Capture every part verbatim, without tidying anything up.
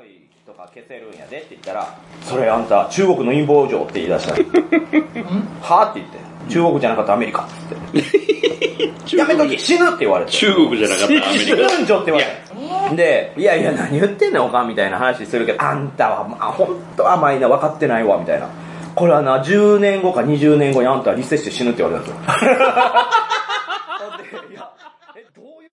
いとか消せるんやでって言ったら、それあんた中国の陰謀状って言い出したはぁって言って、中国じゃなかったアメリカって言ってやめとき死ぬって言われて、 中国じゃなかったアメリカ死ぬんじょって言われて、でいやいや何言ってんねんおかんみたいな話するけど、あんたはまあ本当甘いな、分かってないわみたいな、これはなじゅうねんごかにじゅうねんごにあんたはリセッシュ死ぬって言われたんですよいやえどういう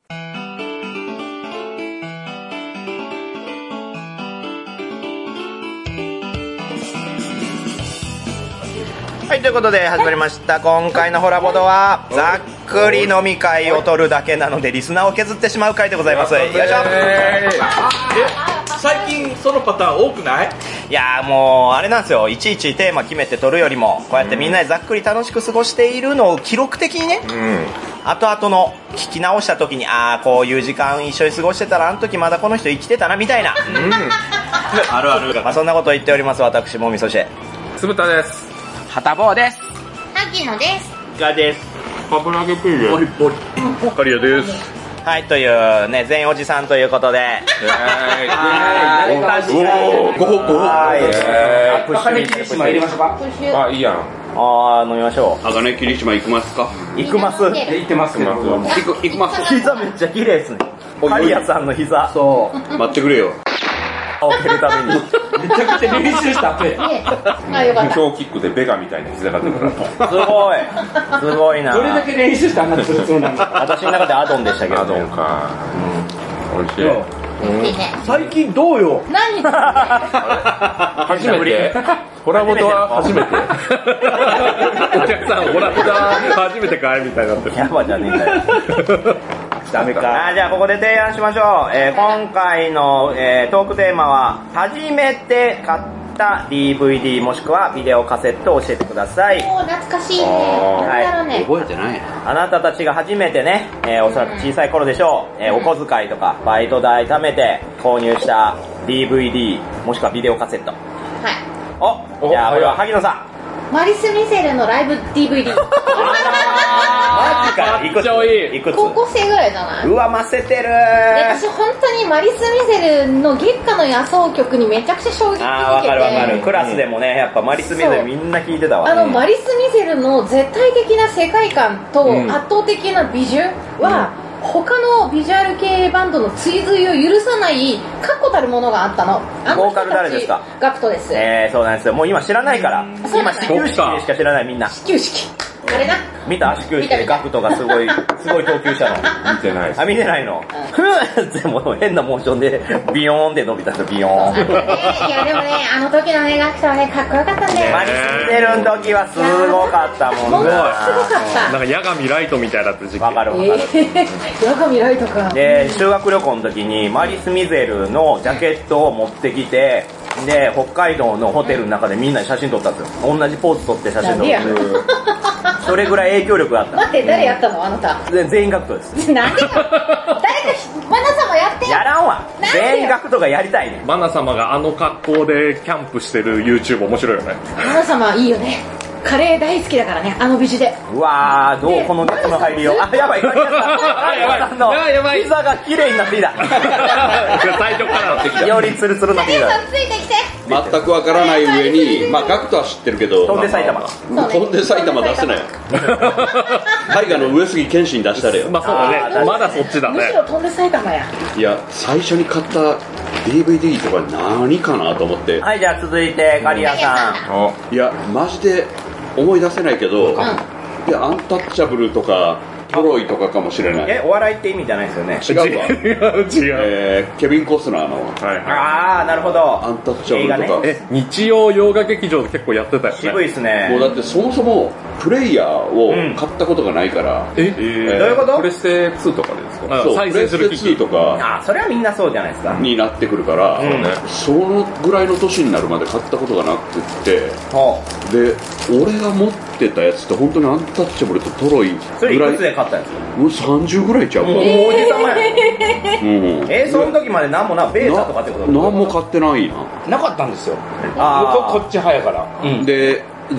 はい、ということで始まりました。今回のホラボドはざっくり飲み会を取るだけなのでリスナーを削ってしまう回でございます。よいしょ。 え最近そのパターン多くない？ いやーもうあれなんですよ、いちいちテーマ決めて取るよりもこうやってみんなでざっくり楽しく過ごしているのを記録的にね、うん、後々の聞き直した時に、ああこういう時間一緒に過ごしてたらあの時まだこの人生きてたなみたいな、うん、あるある、まあ、そんなことを言っております。私もみそしてつぶたです。 はたぼうです。 萩野です。 がです。 油揚げピーです。ボリボリカリアです。 はい、というね、全おじさんということで、はい、 おー、ごほごほ。 はい、 えー、 茜霧島入れましょうか。 あ、いいやん。 あー、飲みましょう。 茜霧島行きますか？ 行くます。 行ってますけど。行く、行きます。 膝めっちゃ綺麗ですね。カリアさんの膝。 そう。 待ってくれよ。 を蹴るために。 めちゃくちゃ練習したって。 あ、よかった。 今日キックでベガみたいな膝が出てくる。 すごい。すごいな。 どれだけ練習したんだそれそうなんだ。 私の中でアドンでしたけど、ね。 アドンか。うん。美味しい。 うん、いいね。 最近どうよ。 何？ 初めて。ホラボドは初めて。お客さんホラボドは初めてかいみたいになってる。 キャバじゃねえんだよ。ダメか。あ、じゃあここで提案しましょう。えー、今回の、えー、トークテーマは初めて買った ディーブイディー もしくはビデオカセットを教えてください。 おー、懐かしいね。 はいなんだろうね。 覚えてない。 あなたたちが初めてね、えー、おそらく小さい頃でしょう、えー、お小遣いとかバイト代貯めて購入した ディーブイディー もしくはビデオカセット。 はい。 お、じゃあこれは萩野さん。 マリス・ミゼルのライブ ディーブイディー。 マジか。いくつ？いくつ？ 高校生ぐらいじゃない？ うわ、ませてるー。 私本当にマリス・ミゼルの月下の野草曲にめちゃくちゃ衝撃を受けて。 あー、わかるわかる。クラスでもね、やっぱマリス・ミゼルみんな聞いてたわ。 あの、マリス・ミゼルの絶対的な世界観と圧倒的な美術は、うん、他のビジュアル系バンドの追随を許さない確固たるものがあったの。あのボーカル誰ですか？ ガクトです。 えー、そうなんですよ。もう今知らないから。今始球式でしか知らないみんな。 始球式。あれな。 見た？始球式でガクトがすごい、すごい投球したの。 見てないです。 あ、見てないの。ふぅでも変なモーションでビヨーンって伸びたの、ビヨーン。 いやでもね、あの時のね、ガクトはね、かっこよかったんだよ。 マリス・ミゼルの時はすごかったもんものすごな。 かった。 なんか矢神ライトみたいだった時期。 わかるわかる。 矢神ライトか。 で、修学旅行の時にマリス・ミゼルのジャケットを持ってきて、で、北海道のホテルの中でみんなで写真撮ったんですよ。同じポーズ撮って写真撮って。それぐらい影響力があった。 待って、誰やったのあなた。 全員ガクトです。 なんでよ。誰か、マナ様やってよ。 やらんわ。全員ガクトがやりたいね。 マナ様があの格好でキャンプしてる YouTube 面白いよね。 マナ様いいよね。カレー大好きだからね、あの美女で。 うわー、どうこのこの入りよ。あ、やばい、やばい。 やばい、やばい。 膝が綺麗になってきた。 最初からなってきた。 よりツルツルになってきた。 ついてきて。 全くわからない上に、まあガクトは知ってるけど、 飛んで埼玉。 飛んで埼玉出せない。大河の上杉謙信出したれよ。 まあそうだね。まだそっちだね。 むしろ飛んで埼玉や。 いや、最初に買った ディーブイディー とか何かなと思って。 はい、じゃあ続いてカリアさん。いや、マジで思い出せないけど、いや、アンタッチャブルとかトロイとかかもしれない。 え、お笑いって意味じゃないですよね。 違うわ。 違う違う。 えー、ケビン・コスナーの。 はいはい。 あー、なるほど。 アンタッチャブルとか。 え、日曜洋画劇場で結構やってたよね。 渋いっすね。 もうだってそもそもプレイヤーを買ったことがないから。 え、 どういうこと？ プレステツーとかでですか？ そう、プレステツーとか。 あ、それはみんなそうじゃないですか。 になってくるから、そのぐらいの年になるまで買ったことがなくて、で、俺が持ってたやつって本当にアンタッチャブルとトロイそれいくつで買ったんですか？ もうさんじゅうぐらいちゃうか。 もうおじさまや。え、その時まで何もな、ベータとかってこと？ 何も買ってないな。 なかったんですよ。 ああ、こっち早から。 で、実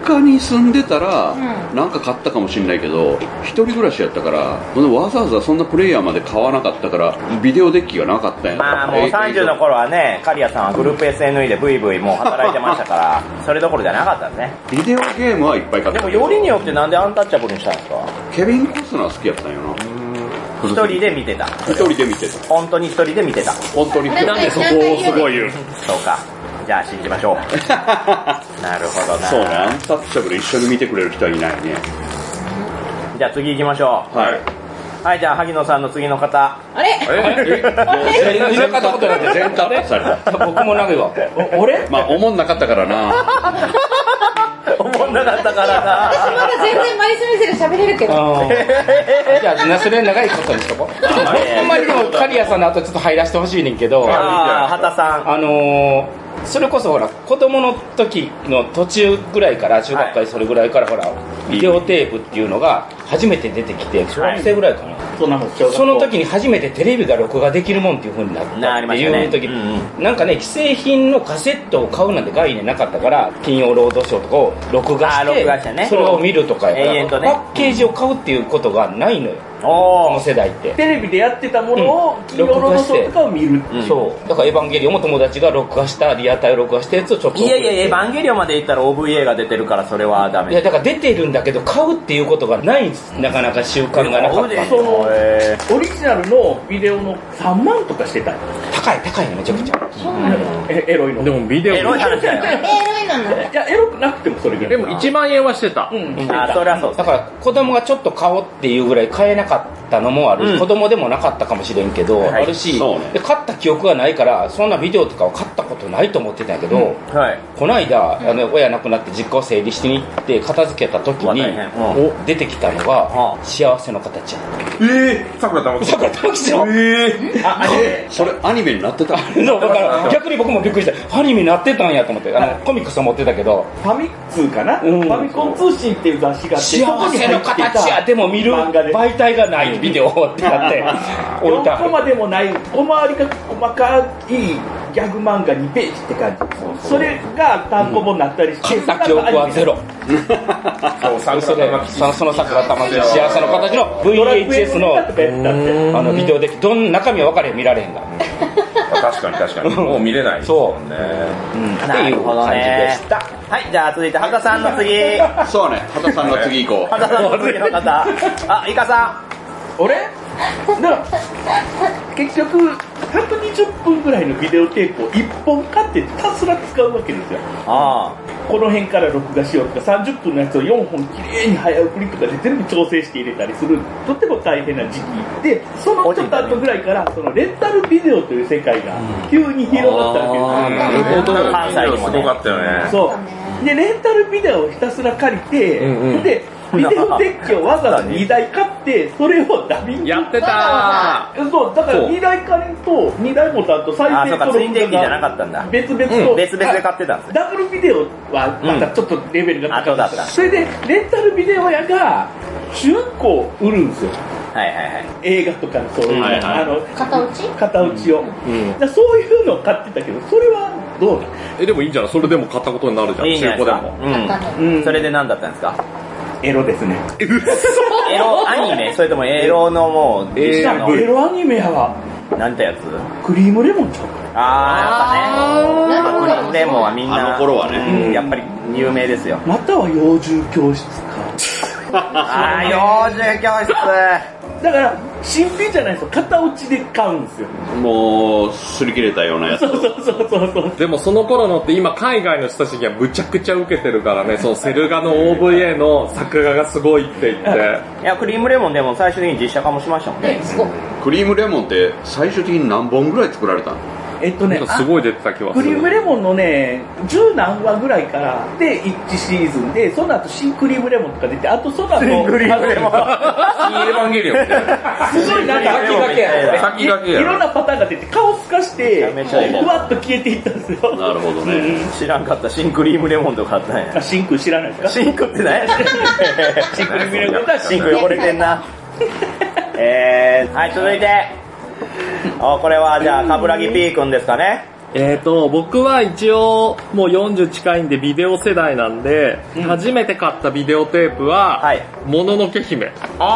家に住んでたら、 うん、 なんか買ったかもしれないけど一人暮らしやったからわざわざそんなプレイヤーまで買わなかったからビデオデッキがなかったんや。 まあもうさんじゅうの頃はね、刈谷さんはグループ エスエヌイー でブイブイもう働いてましたからそれどころじゃなかったんですね。 ビデオゲームはいっぱい買った。 でもよりによってなんでアンタッチャブルにしたんですか？ ケビン・コスナー好きやったんよな。 一人で見てた。 一人で見てた。 本当に一人で見てた。 本当に。 なんでそこをすごい言う？ そうか。じゃあ信じましょう。なるほどな。 そうね、アンタッチャブル一緒に見てくれる人はいないね。 じゃあ次行きましょう。 はい。 はい、じゃあ萩野さんの次の方。 あれええ全然買ったことないって全カットされた。僕も投げわ。 俺まあ思んなかったからな。 思んなかったからな。 私まだ全然マリスミスで喋れるけど。 じゃあそれ長いことにしとこう。ほんまにでも刈谷さんの後ちょっと入らせてほしいねんけど、 ああ、畑さん。 あのー、それこそほら子供の時の途中ぐらいから中学会それぐらいからほらビデオテープっていうのが初めて出てきて小学生ぐらいかな、 そんなもん小学校その時に初めてテレビが録画できるもんっていう風になったっていう時、なんかね既製品のカセットを買うなんて概念なかったから金曜ロードショーとかを録画してそれを見るとかやからパッケージを買うっていうことがないのよ、この世代ってテレビでやってたものを金曜ロードショーとかを見る、 そうだからエヴァンゲリオンも友達が録画したリアタイを録画したやつをちょっといやいやエヴァンゲリオンまで行ったら オーブイエー が出てるからそれはダメ。 いやだから出てるんだけど買うっていうことがないんです、なかなか習慣がなかった。 そのオリジナルのビデオのさんまんとかしてたよ。 高い高いねめちゃくちゃ。 そうなんだ。 えエロいの。 でもビデオエロい話だよ。 エロいなの。 いやエロくなくてもそれぐらい。 でもいちまんえんはしてた。 うん。 あ、それはそうです。 だから子供がちょっと買おうっていうぐらい買えなかったのもある、うん、子供でもなかったかもしれんけど、はい、あるし、ね、で買った記憶がないからそんなビデオとかを買ったことないと思ってたんやけど、うんはい、この間、うん、あの親亡くなって実家を整理しに行って片付けた時に、うん、出てきたのが、うん、幸せの形やった。 えー、桜玉木桜玉木さん。 えー、あえそれアニメになってた。 そうだから逆に僕もびっくりしたアニメになってたんやと思って、あのコミックスを持ってたけどファミ通かな、うん、ファミコン通信っていう雑誌があって幸せの形やでも見る媒体がないビデオってなってよんコマでもない小回りが細かいギャグ漫画にページって感じ。それが単行本になったりして、 買った記憶はゼロ。そうその桜玉木幸せの形の ブイエイチエス のあのビデオでどん中身は分かれへん見られへんが確かに確かにもう見れないですもんね。 っていう感じでした。 はい、じゃあ続いて畑さんの次。 そうね、畑さんの次行こう。 畑さんの次の方。あ、イカさん。俺？だから結局ひゃくにじゅっぷんぐらいのビデオテープをいっぽん買ってひたすら使うわけですよ。ああ、この辺から録画しようとかさんじゅっぷんのやつをよんほんきれいに早送りとかで全部調整して入れたりするとっても大変な時期で、そのちょっと後ぐらいからそのレンタルビデオという世界が急に広がったわけですよ。 なるほど。関西にもすごかったよね。 そうでレンタルビデオをひたすら借りて、うんうん、でビデオデッキをわざわざにだい買ってそれをダビングやってたー。そうだからにだい借りとにだいもたんと再生と録画が別々と、 うん、別々で買ってたんですね。 ダブルビデオはまたちょっとレベルが高かった、うん、それでレンタルビデオ屋が中古売るんですよ。 はいはいはい、 映画とかそういう、はいはい、あの型打ち型打ちを、うん、だそういうのを買ってたけどそれはどうなの？ えでもいいんじゃない？それでも買ったことになるじゃん。 いいんじゃないですか。中古でも、うんうん、それで何だったんですか？ エロですね。 エロアニメ？それともエロのもうエロ、エロアニメやわ。 なんてやつ？ クリームレモンちゃうか。 あーやっぱね。クリームレモンはみんなあの頃はね、 うん、やっぱり有名ですよ。 または幼獣教室か。 あー幼獣教室。 だから新品じゃないですよ、型落ちで買うんですよ。 もう擦り切れたようなやつ。 そうそうそうそうそう。 でもその頃のって今海外の人たちにはむちゃくちゃ受けてるからね。そのセルガの オーブイエー の作画がすごいって言って。 いやクリームレモンでも最終的に実写化もしましたもんね。 クリームレモンって最終的に何本ぐらい作られたの？ えっとね、 すごい出てた気はする。 クリームレモンのね、十何話ぐらいからで一シーズンで、その後新クリームレモンとか出て、あとその後新クリームレモン、新エヴァンゲリオンみたいな。 すごいなんか先駆けや。 先駆けや。 いろんなパターンが出て、顔透かして、ふわっと消えていったんですよ。 なるほどね。 うん、知らんかった。新クリームレモンとかあったんや。 新ク知らないですか？ 新クって何や新クリームレモンだ。新ク汚れてんな。えー、はい、続いて。おこれはじゃあ、カブラギ P 君ですかね。 えーと、僕は一応もうよんじゅう近いんでビデオ世代なんで、うん、初めて買ったビデオテープは、はい、もののけ姫。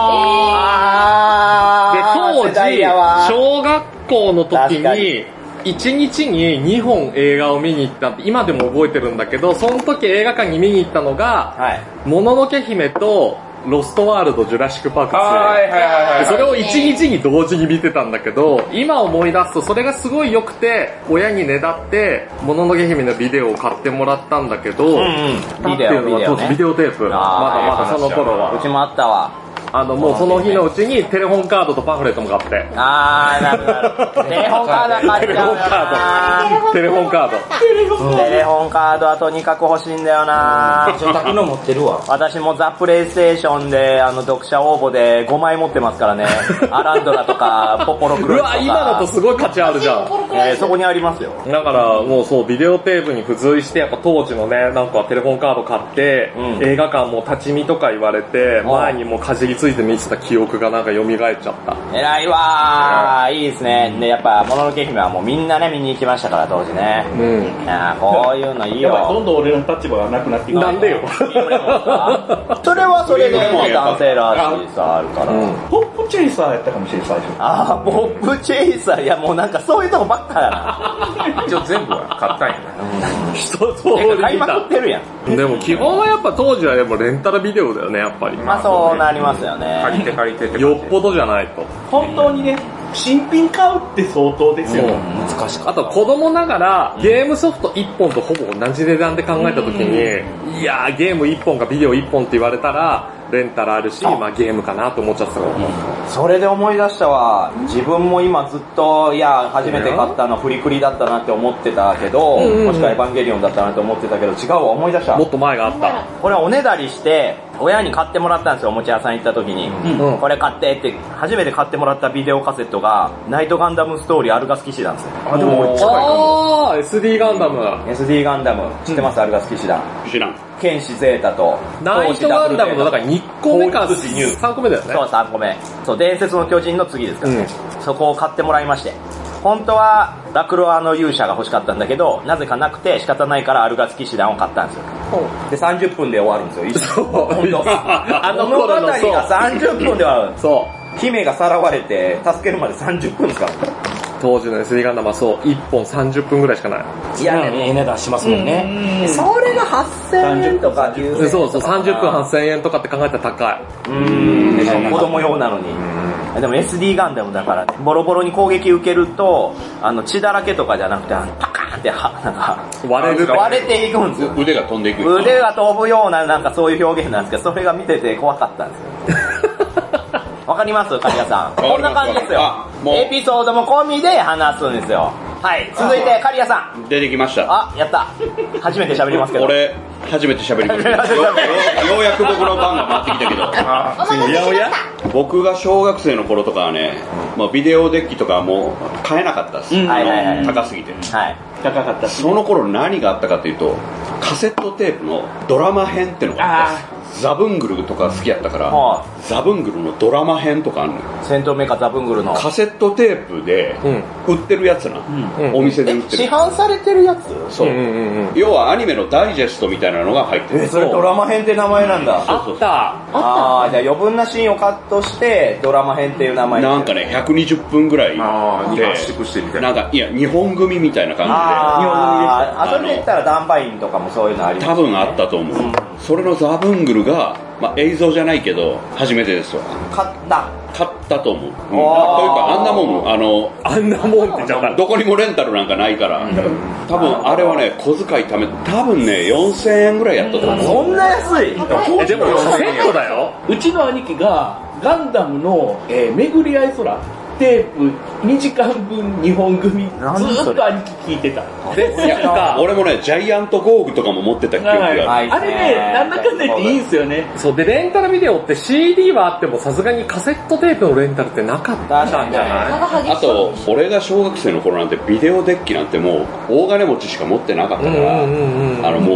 あー。で、当時、小学校の時に、いちにちににほん映画を見に行ったって今でも覚えてるんだけど、その時映画館に見に行ったのが、はい、もののけ姫とロストワールドジュラシックパークツー、はいはいはいはい、それをいちにちに同時に見てたんだけど、今思い出すとそれがすごい良くて、親にねだってもののけ姫のビデオを買ってもらったんだけど、うんうん、 ビデオ、ビデオ、ね、 ビデオテープ、まだまだその頃はうちもあったわ。 あの、もうその日のうちにテレホンカードとパンフレットも買って。 あー、なるほど。テレホンカード買っちゃうよな。 テレホンカード。 テレホンカードはとにかく欲しいんだよな。 ちょっとの持ってるわ。 私もザ・プレイステーションで、あの、読者応募でごまい持ってますからね。アランドラとか、ポポロクロイとか。 うわ、今だとすごい価値あるじゃん。 えー、そこにありますよ。 だから、もうそう、ビデオテープに付随して、やっぱ当時のね、なんかテレホンカード買って、うん、映画館も立ち見とか言われて、前にもうかじりついて見てた記憶がなんか蘇っちゃった。 偉いわー、いいですね。で、やっぱ、もののけ姫はもうみんなね、見に行きましたから、当時ね。うん。いやこういうのいいよ。 やっぱどんどん俺の立場がなくなっていく。 なんでよ。 それはそれでもう男性らしさあるから。うん、 ポップチェイサーやったかもしれない、最初。 あー、ポップチェイサー。いや、もうなんかそういうとこばっかやな。 一応全部は買ったんやな。 うん。一通り買いまくってるやん。 でも基本はやっぱ当時はでもレンタルビデオだよね、やっぱり。 まあそうなりますよね。 借りて借りてって。 よっぽどじゃないと。 本当にね、新品買うって相当ですよ。 難しかった。 あと子供ながらゲームソフトいっぽんとほぼ同じ値段で考えたときに、いやーゲームいっぽんかビデオいっぽんって言われたら、レンタルあるし、まあゲームかなと思っちゃったから、うん。 それで思い出したわ。自分も今ずっと、いや、初めて買ったのフリクリだったなって思ってたけど、うんうんうん、もしくはエヴァンゲリオンだったなって思ってたけど、違うわ、思い出した。 もっと前があった。 これおねだりして、親に買ってもらったんですよ、おもちゃ屋さん行った時に。うん、これ買ってって、初めて買ってもらったビデオカセットが、ナイトガンダムストーリーアルガス騎士団ですよ。 あ、でも近いかも。あー、エスディー ガンダム。 エスディー ガンダム。知ってます、うん、アルガス騎士団。 知らん。 剣士ゼータと、 ナイトガンダムのだからにこめかさんこめだよね。 そう、さんこめ。そう、伝説の巨人の次ですからね。うん、そこを買ってもらいまして。本当は、ラクロアの勇者が欲しかったんだけど、なぜかなくて仕方ないからアルガス騎士団を買ったんですよ。で、さんじゅっぷんで終わるんですよ。そう。本当。あの物語がさんじゅっぷんで終わる。そう。姫がさらわれて、助けるまでさんじゅっぷんですから。 当時の エスディー ガンダムはそう、いっぽんさんじゅっぷんぐらいしかない。 いやね、ええ値段しますもんね。 それがはっせんえんとかきゅうせんえん。 そうそう、さんじゅっぷんはっせんえんとかって考えたら高い。 うーん。子供用なのに。でも エスディー ガンダムだから、ね、ボロボロに攻撃受けると、あの血だらけとかじゃなくて、あのパカーンっては、なんか、 割れる割れていくんですよ。 腕が飛んでいく。 腕が飛ぶような、なんかそういう表現なんですけど、それが見てて怖かったんですよ。わかりますカリアさん。こんな感じですよ。エピソードも込みで話すんですよ。はい。続いて、カリアさん。 出てきました。 あ、やった。初めて喋りますけど。 俺、初めて喋りますけど。ようやく僕の番が回ってきたけど。 おやおや僕が小学生の頃とかはね、まあ、ビデオデッキとかもう買えなかったです。 はいはいはい。 高すぎて。 はい。 高かった。 その頃何があったかというと、カセットテープのドラマ編ってのがあったんです。ザブングルとか好きやったから、はあ、ザブングルのドラマ編とかあるのよ。 戦闘メカザブングルのカセットテープで売ってるやつな、うん、お店で売ってる。 市販されてるやつ？ そう、うんうんうん、要はアニメのダイジェストみたいなのが入ってる。 え、それドラマ編って名前なんだ。 あった。 ああ、じゃあ余分なシーンをカットしてドラマ編っていう名前。 なんかね、ひゃくにじゅっぷんぐらいで、 圧縮してみたいな。 なんかいや日本組みたいな感じで。 ああ、あそれで言ったらダンバインとかもそういうのあります、ね。 多分あったと思う。うん、それのザブングルが。まあ、映像じゃないけど初めてですわ。 買った買ったと思う、うん、というかあんなもんあのあんなもんって言っちゃったどこにもレンタルなんかないから、うん、多分あれはね小遣い貯め多分ねよんせんえんぐらいやったと思う。 そんな安い？ えでもセットだよ。 うちの兄貴がガンダムの、えー、巡り合い空テープにじかんぶんにほん組ずーっと兄貴聞いてた。 で俺もねジャイアントゴーグとかも持ってた記憶がある、 はい、あれねなんだかんだ言っていいんすよね。 そうでレンタルビデオって シーディー はあってもさすがにカセットテープのレンタルってなかったんじゃない？ あと俺が小学生の頃なんてビデオデッキなんてもう大金持ちしか持ってなかったから、うんうんうんうん、あのもう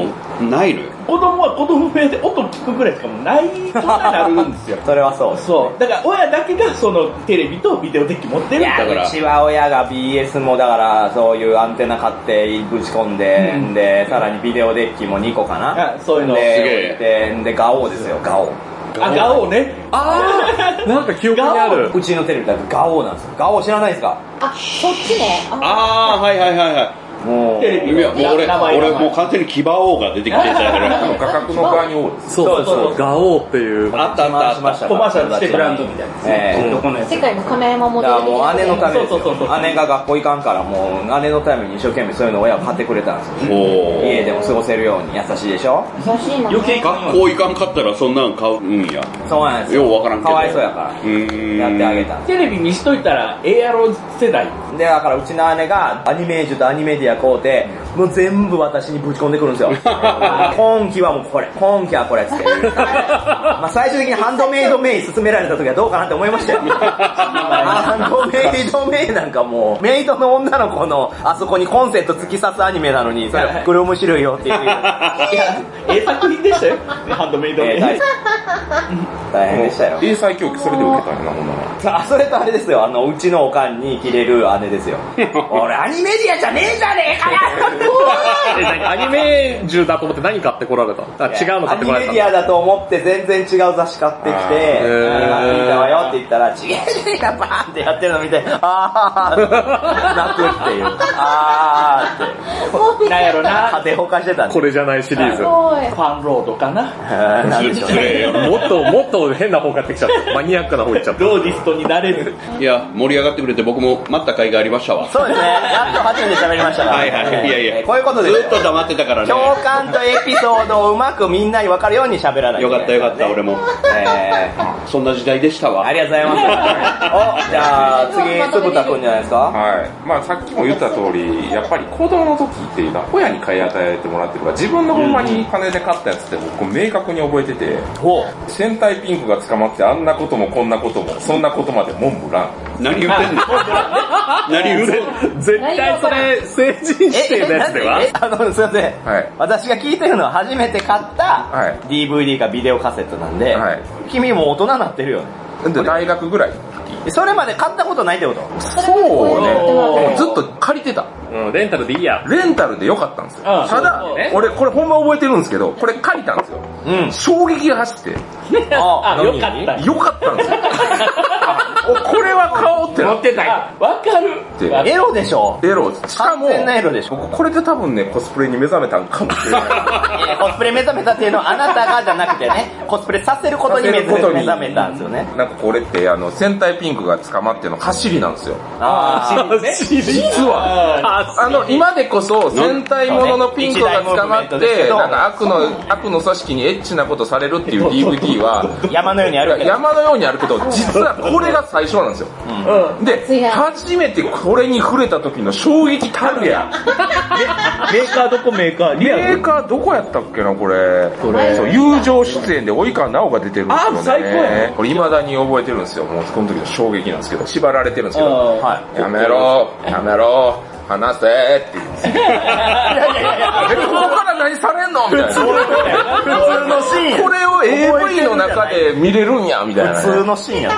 ないのよ。 子供は子供部屋で音聞くぐらいしかもうない状態になるんですよ。 それはそう。 そう。だから親だけがそのテレビとビデオデッキ持ってるんだから。 うちは親が ビーエス もだからそういうアンテナ買ってぶち込んで、うん、で、さらにビデオデッキもにこかな。 そういうの。 で、で、で、ガオーですよ、ガオー。 あ、ガオーね。 あーなんか記憶にある。 うちのテレビだとガオーなんですよ。ガオー知らないですか？ あ、そっちね。 あー、はいはいはいはい。 もうテレビいやもう俺俺もう完全にキバオーが出てきてたから画角の側にオーです。 そうそうそうガオーっていうあったあったあった。コマーシャルしてブランドみたいな。 えー、世界の亀山モデル。 もう姉のためですよ。姉が学校行かんからもう姉のために一生懸命そういうのを親が買ってくれたんですよ。家でも過ごせるように優しいでしょ。 優しいの。 余計学校行かんかったらそんなん買うんや。 そうなんですよ。 ようわからんけど。 かわいそうやから。やってあげた。 テレビ見しといたらええやろ世代。 でだからうちの姉がアニメージュとアニメディア買うて。もう全部私にぶち込んでくるんですよ。今期はもうこれ、今期はこれっつって。まあ最終的にハンドメイドメイ勧められた時はどうかなって思いましたよ。ハンドメイドメイなんかもう、メイドの女の子のあそこにコンセント突き刺すアニメなのに、それこれ面白いよって言って。いや、 ええ作品でしたよ。ハンドメイドメイ。 大変でしたよ。 英才教育それで受けたんやな、ほんなら。あ、それとあれですよ、あの、うちのおかんに切れる姉ですよ。俺アニメディアじゃねえじゃねえかよアニメージュだと思って何買ってこられたの？あ、違うの買ってこられたの？ アニメディアだと思って全然違う雑誌買ってきて、今見たわよって言ったら、違うじゃねえかバーンってやってるの見て、あー泣くっていう。あーって。 なんやろな。 家庭崩壊してたんで。 これじゃないシリーズ。ファンロードかな。 なんでしょうね。 もっと、もっと変な方買ってきちゃった。マニアックな方行っちゃった。 ローディストになれる。 いや、盛り上がってくれて僕も待った甲斐がありましたわ。 そうですね。やっと初めて喋りましたから。 はいはい。いやいや。 こういうことですよ。 ずっと黙ってたからね。 共感とエピソードをうまくみんなに分かるように喋らないと、 ね。よかったよかった、俺も。えー、そんな時代でしたわ。 ありがとうございます。お、じゃあ次、つぶたくんじゃないですか。 はい。まあさっきも言った通り、やっぱり子供の時っていうのは親に買い与えてもらってるから、自分のほんまに金で買ったやつって僕明確に覚えてて、戦隊ピンクが捕まってあんなこともこんなことも、そんなことまでモンブラン。 何言ってんの何言ってんの絶対それ成人指定のやつではあの、すいません。はい。私が聞いてるのは初めて買った ディーブイディー かビデオカセットなんで、はい、君も大人になってるよね。 で大学ぐらいそれまで買ったことないってこと？ そうね。ずっと借りてた。 うん、レンタルでいいや。 レンタルでよかったんですよ。ただ、俺これほんま覚えてるんですけど、これ借りたんですよ。うん。衝撃が走って。 あ、よかった。 よかったんですよ。これは買おうってなってた。わかる。 エロでしょ？ エロ。しかも、 完全なエロでしょ。 これで多分ね、コスプレに目覚めたんかもしれない。 コスプレ目覚めたっていうのはあなたがじゃなくてね、コスプレさせることに目覚めたんですよね。 なんかこれって、あの、戦隊ピンクが捕まっての走りなんですよ。 ああ、 走り実は、あの、今でこそ戦隊もののピンクが捕まって、なんか悪の、悪の組織にエッチなことされるっていう ディーブイディー は、 山のようにあるけど。 山のようにあるけど、実はこれが最初なんですよ。うん、で、初めてこれに触れた時の衝撃たるや。 メーカーどこメーカーメーカーどこやったっけな、これ。これ。そう、友情出演で及川直が出てるんですよね。 あ、最高や。 これ未だに覚えてるんですよ。もうこの時の衝撃なんですけど、縛られてるんですけど、はい、やめろ、やめろ。話せって言うんですよ。いやいやいや、ここから何されんのみたいな。普通のシーン。 これを エーブイ の中で見れるんや、みたいな、ね。 普通のシーンやった。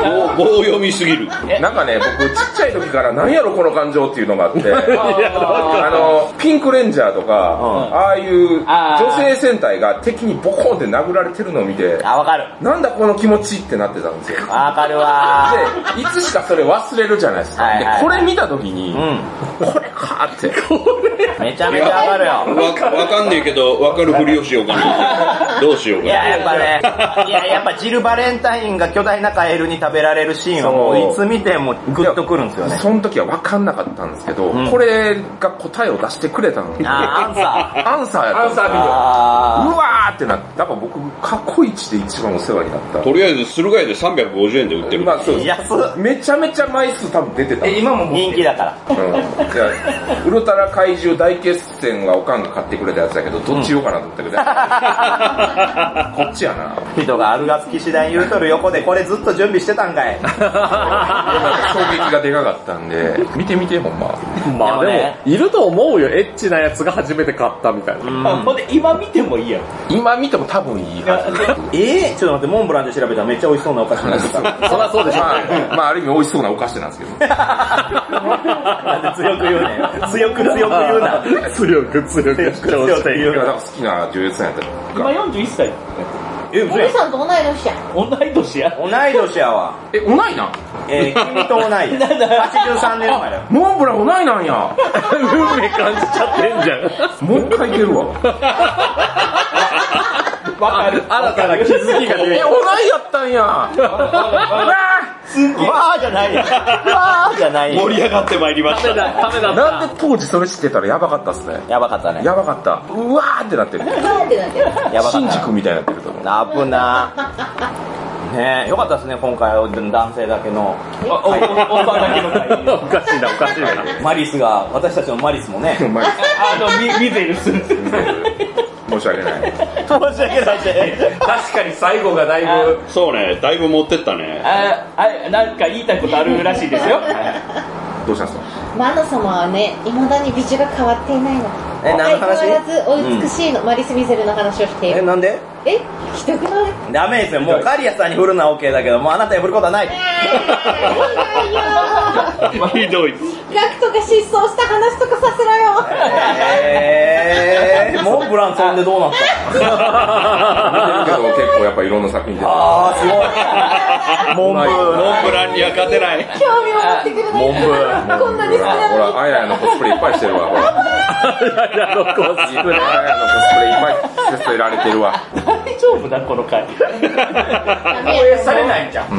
棒読みすぎる。 なんかね、僕ちっちゃい時から何やろこの感情っていうのがあって、あの、ピンクレンジャーとか、ああいう女性戦隊が敵にボコンって殴られてるのを見て、 あ、わかる。 なんだこの気持ちってなってたんですよ。 わかるわで、いつしかそれ忘れるじゃないですか。はいはいはい、で、これ見た時に、うんこれかーって。 めちゃめちゃわかるよ。 わか、わかんねえけど、わかるふりをしようかな。どうしようかな。 いや、やっぱね、いや、やっぱジル・バレンタインが巨大なカエルに食べられるシーンはもういつ見てもグッとくるんですよね。 その時はわかんなかったんですけど、うん、これが答えを出してくれたのに。 あ、アンサー。アンサーやったんですよ。アンサービデオ。うわーってなって、やっぱ僕、過去一で一番お世話になった。 とりあえず、駿河屋でさんびゃくごじゅうえんで売ってる。 まあそうです。 安っ。 めちゃめちゃ枚数多分出てた。 え、今も人気だから。うんウルトラ怪獣大決戦はおかんが買ってくれたやつだけど、どっち言おうかなと思ったけど、こっちやな。 人があるがつき次第言うとる横でこれずっと準備してたんかい。 衝撃がでかかったんで、見てみてほんま。 まあでも、ね、いると思うよ、エッチなやつが初めて買ったみたいな。 ほんで今見てもいいやん。 今見ても多分いいはず。 えー、ちょっと待って、モンブランで調べたらめっちゃ美味しそうなお菓子になってた。 そりゃそうでしょ。 まあ、まあある意味美味しそうなお菓子なんですけど。 なんで強く言うねん。強く強く言うな。 強く強く強く言うな。好きな女優さんやったら。 今よんじゅういっさい。 え、お姉さんと同い年や。 同い年や。 同い年やわ。 え、同いなんえー、君と同いや。はちじゅうさんねんまえだよ。 モンブラン同いなんや。 運命感じちゃってんじゃん。 もう一回いけるわ。 わかる。 新たな気づきが出て。 え、同いやったんや。わーじゃないや。わーじゃないや。 盛り上がってまいりました。 ダメだ。 なんで当時それ知ってたらやばかったっすね。 やばかったね。 やばかった。うわーってなってる。 うわーってなってる。 やばかった。 シンジ君みたいになってると思う。 なぶな。ねえ、よかったですね、今回は男性だけの。 お、お、おっさんだけの会。 おかしいな、おかしいな。 マリスが、私たちのマリスもね。 あの、ミゼルする。 申し訳ない。 申し訳ないで。 確かに最後がだいぶ。 そうね、だいぶ持ってったね。 あ、あ、なんか言いたいことあるらしいですよ。 どうしたんですか？ マノ様はね、未だに美女が変わっていないの。 え、何の話？ 相変わらずお美しいの、うん、マリス・ミゼルの話をしている。 え、なんで？ え、ひどくない？ ダメですよ、もうカリアさんに振るのは OK だけど、もうあなたに振ることはない。 ひどい。 ガクトが失踪した話とかさせろよ。 えー、モンブランそんでどうなったの？ 見てるけど結構やっぱいろんな作品出てる。 あー、すごい。モンブ、 モンブランには勝てない。 興味を持ってくれないから。こんなに好きなのに。 ほら、アヤヤのコスプレいっぱいしてるわ、ほら。 アヤヤのコスプレ。 アヤヤのコスプレいっぱい捨てられてるわ。 大丈夫だ、この回。 放映されないんじゃん。 うん。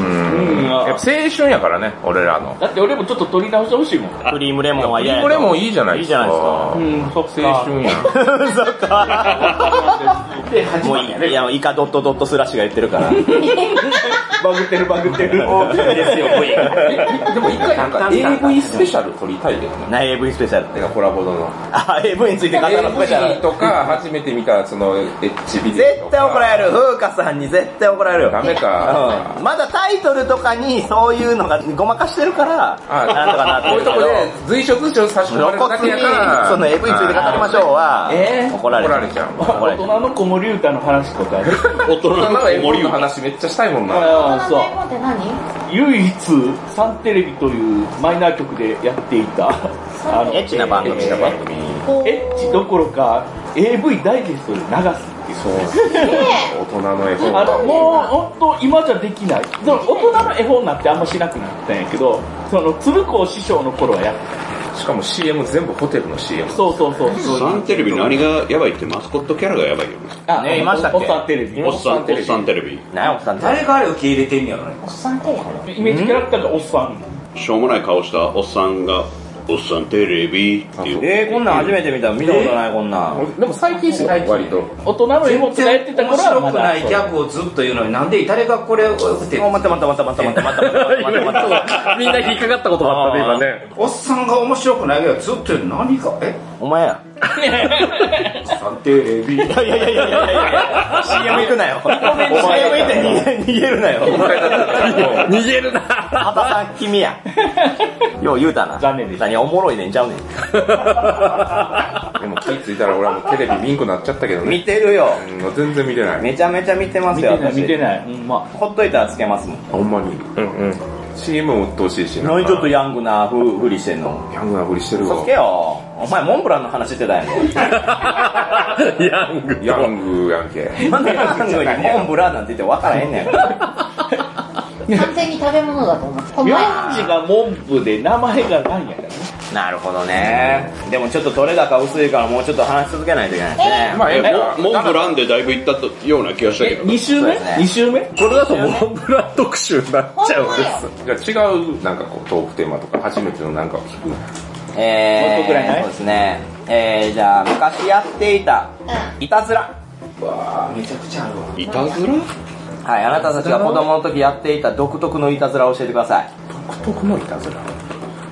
やっぱ青春やからね、俺らの。 だって俺もちょっと撮り直してほしいもん。 クリームレモンは嫌や。 クリームレモンいいじゃないですか。 いいじゃないですか。 うん、そっか。 青春やん。 そっか。 で、始まりやね。 いや、イカドットドットスラッシュが言ってるから。 バグってるバグってる。 大きいですよ、V。 でも一回なんか エーブイ スペシャル撮りたいけどね。 な、エーブイ スペシャル。 てかコラボの。 あ、エーブイ について語るスペシャル。 エーブイ とか、初めて見たそのエッチビデオとか。 絶対怒られる。風花さんに絶対怒られるよ。 ダメか。 うん。まだタイトルとかにそういうのがごまかしてるから、 あなんとかなってるけど。 こういうとこで随所随所差し込まれるだけやから。 その エーブイ について語りましょうは、 えー、 怒られ怒られちゃう。 大人の子守歌の話とかね。 大人のなんかエモリの話めっちゃしたいもんな。 ああ、そう。 って何？ 唯一サンテレビというマイナー局でやっていたあのエッチな番組、 エッチな番組。 エッチどころか エーブイ ダイジェストで流すっていう。 そう。大人の絵本。 あのもう本当今じゃできない。その大人の絵本なんてあんましなくなったんやけど、その鶴光師匠の頃はやってた。 しかも シーエム 全部ホテルの シーエム。 そうそうそう。 サンテレビ何がやばいってマスコットキャラがやばいよね。 あ、 ね、いましたっけ？ おっさんテレビ。 おっさん、おっさんテレビ。 何やおっさんテレビ。 誰があれ受け入れてんねやろね。 おっさんテレビ。 イメージキャラクターがおっさん。 しょうもない顔したおっさんが、おっさんテレビっていう。 えー、こんなん初めて見た。見たことない、こんなん。 でも最近ですよ、割と。 大人の絵本がやってた頃はまだ。 面白くないギャグをずっと言うのになんで誰がこれを打って待って待って待って待って待って待って待って待ってみんな引っかかったことがあったね、今ね。 おっさんが面白くないけどずっと言うの何か、えお前や。 サンテレビ。 いやいやいやいやいやいや シーエム 行くなよ。お前 シーエム 行って逃げるなよ。 逃げるな。 畑さん君や。よう言うたな。 残念です。 何おもろいねんちゃうねん。 でも気ぃついたら俺はもうテレビ見んくなっちゃったけどね。 見てるよ。 うん、全然見てない。 めちゃめちゃ見てますよ、 見てない、見てない。うん、まあ。 ほっといたらつけますもん。 ほんまに。うんうん。シーエム も鬱陶しいしな。 何ちょっとヤングなふふりしてんの。 ヤングなふりしてるわ。 嘘つけよ。お前モンブランの話してたやん。 ヤング。 ヤングやんけ。 なんでヤングにモンブランなんて言って分からへんねん。 完全に食べ物だと思う。 ヤンジがモンブで名前がないんやからね。 なるほどね。でもちょっと取れ高薄いからもうちょっと話し続けないといけないですね。 まあ、えモンブランでだいぶいったような気がしたけど。 に週目 ?に 週目これだとモンブラン特集になっちゃうんです。 じゃあ違う、なんかこう、トークテーマとか、初めてのなんかを聞く。 えー、 もう一個ぐらいないそうですね。えー、じゃあ昔やっていた、いたずら。 わー、めちゃくちゃあるわ。 いたずら？ はい、あなたたちが子供の時やっていた独特のいたずらを教えてください。 独特のいたずら。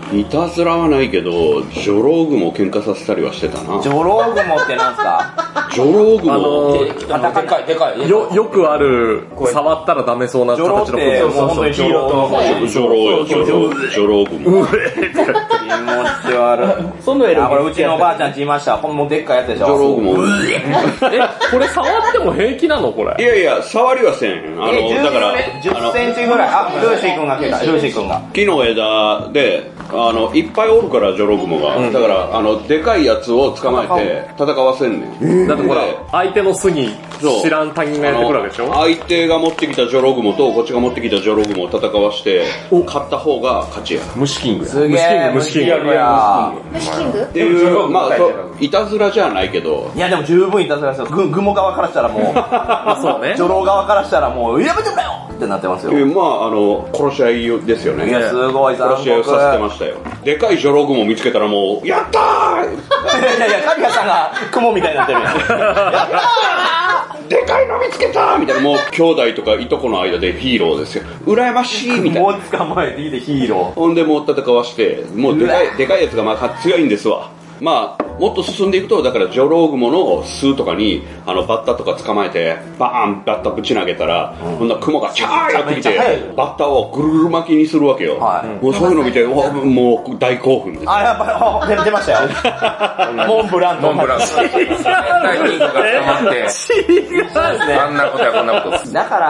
いたずらはないけど、ジョロウグモを喧嘩させたりはしてたな。 ジョロウグモってなんすか？ ジョロウグモ。あのー、でかいでかい。 よ、よくある、触ったらダメそうな形の。 ジョロって、もう本当に黄色と。 ジョロウよ、ジョロウ。ジョロウグモ。 気持ち悪い。そのエロ。あ、これうちのおばあちゃんちいました。このもうでっかいやつでしょ。 ジョロウグモ。 え、これ触っても平気なのこれ？ いやいや、触りはせん。あの、だから、 じゅっセンチぐらい。あ、ルーシー君が来た。ルーシー君が。 木の枝で、あの、いっぱいおるから、ジョログモが。うん、だから、あの、でかいやつを捕まえて、戦わせんねん。えー、だってほら、相手の巣に知らん他人がやってくるわけでしょ？ 相手が持ってきたジョログモと、こっちが持ってきたジョログモを戦わして、勝った方が勝ちや。 虫キングや。 すげー、 虫キング、虫キングや。虫キングっていう、まあ、いたずらじゃないけど。 いや、でも十分いたずらですよ。グ、グモ側からしたらもう、 そうね。 ジョロ側からしたらもう、やめてくれよってなってますよ。 えー、まあ、あの、殺し合いですよね。 いや、すごい殺し合いをさせてましたよ。でかいジョログモ見つけたらもう、やったーいやいや、神谷さんが雲みたいになってるやん。やったーでかいの見つけたーみたいな、もう兄弟とかいとこの間でヒーローですよ。羨ましいみたいな。 もう捕まえていいでヒーロー。 ほんでもう戦わして、もうでかい、でかいやつがまあ強いんですわ。まあ、もっと進んでいくと、だからジョロウグモの巣とかに、あの、バッタとか捕まえて、バーン、バッタぶち投げたら、うん、ほんなら雲がチャーやってきて、バッタをぐるぐる巻きにするわけよ。はい、もうそういうの見て、もう大興奮です。 あ、やっぱり、出ましたよ。モンブランモンブラン。大金魚が捕まって、あんなことやこんなこと。 だから、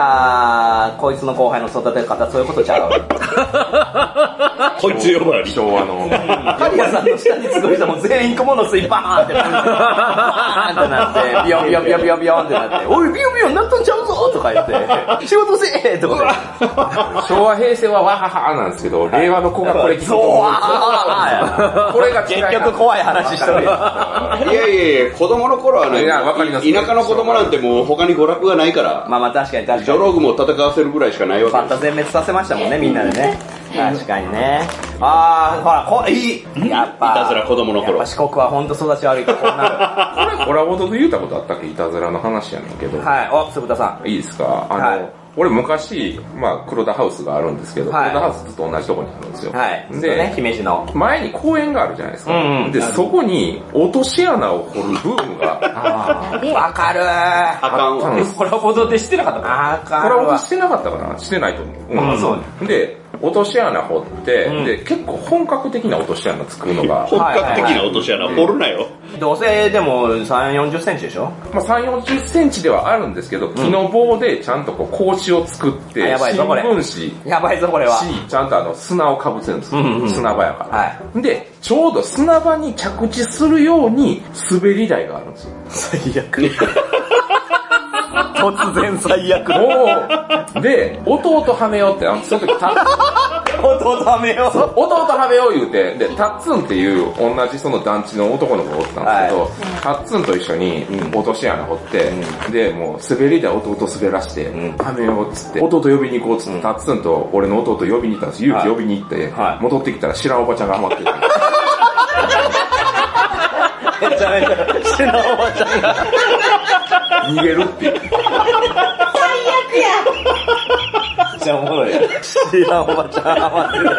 こいつの後輩の育て方、そういうことちゃう。 こいつ呼ばわり。 昭和の。 カリアさんの下につく人も全員雲の水バーンってなって、バーンってなって、ビヨンビヨンビヨンビヨンビヨンってなって、おいビヨンビヨンなっとんちゃうぞとか言って、仕事せえとか。 昭和平成はわははなんですけど、令和の子がこれ聞くと思う。これが結局怖い話しとるやん。 いやいやいや、子供の頃はね、田舎の子供なんてもう他に娯楽がないから。 まあまあ確かに確かに。 ジョロウグモを戦わせるぐらいしかないわけです。 バッタ全滅させましたもんね、みんなでね。確かにね。あー、ほら、こいい。やっぱ。 いたずら子供の頃。 やっぱ四国はほんと育ち悪いとこうなる。これ、コラボとで言ったことあったっけ？いたずらの話やねんけど。 はい。お、つぶたさん。いいですか？あの、はい、俺昔、まあ、黒田ハウスがあるんですけど、はい、黒田ハウスずっと同じとこにあるんですよ。 はい。で、ね、姫路の。 前に公園があるじゃないですか。うんうん、で、そこに落とし穴を掘るブームが。 わかるー。 あかんわ。 コラボでしてなかったかな？あかんわ。 コラボしてなかったかな？してないと思う。うん、そうで、落とし穴掘って、うん、で、結構本格的な落とし穴作るのが。 本格的な落とし穴掘るなよ。 どうせでもさん、よんじゅっセンチでしょ？ まあさん、よんじゅっセンチではあるんですけど、木の棒でちゃんとこう、格子を作って、 やばいぞこれ。 新聞紙。 やばいぞこれは。 ちゃんとあの、砂をかぶせるんですよ。うんうん、砂場やから。 はい。 で、ちょうど砂場に着地するように滑り台があるんですよ。 最悪。突然最悪。 もう、で、弟はめようって、あの、その時た、 弟はめよう。 弟はめよう言うて、で、タッツンっていう同じその団地の男の子がおったんですけど、はい、タッツンと一緒に落とし穴掘って、うん、で、もう滑り台弟滑らして、うん、はめようっつって、弟呼びに行こうっつって、うん、タッツンと俺の弟呼びに行ったんです。勇気呼びに行って、はい、戻ってきたら知らんおばちゃんがハマってた。 めちゃめちゃ知らんおばちゃんが逃げるっていう。 最悪や。 めっちゃおもろいや。知らんおばちゃんハマってる。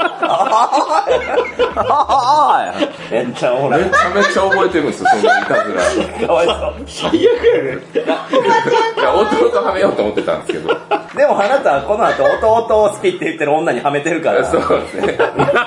めっちゃおもろい。 めちゃめちゃ覚えてるんですよ、そのいたずら。 かわいそう。最悪やね。 いや、弟はめようと思ってたんですけど。 でもあなたはこの後弟を好きって言ってる女にはめてるから。 そうですね。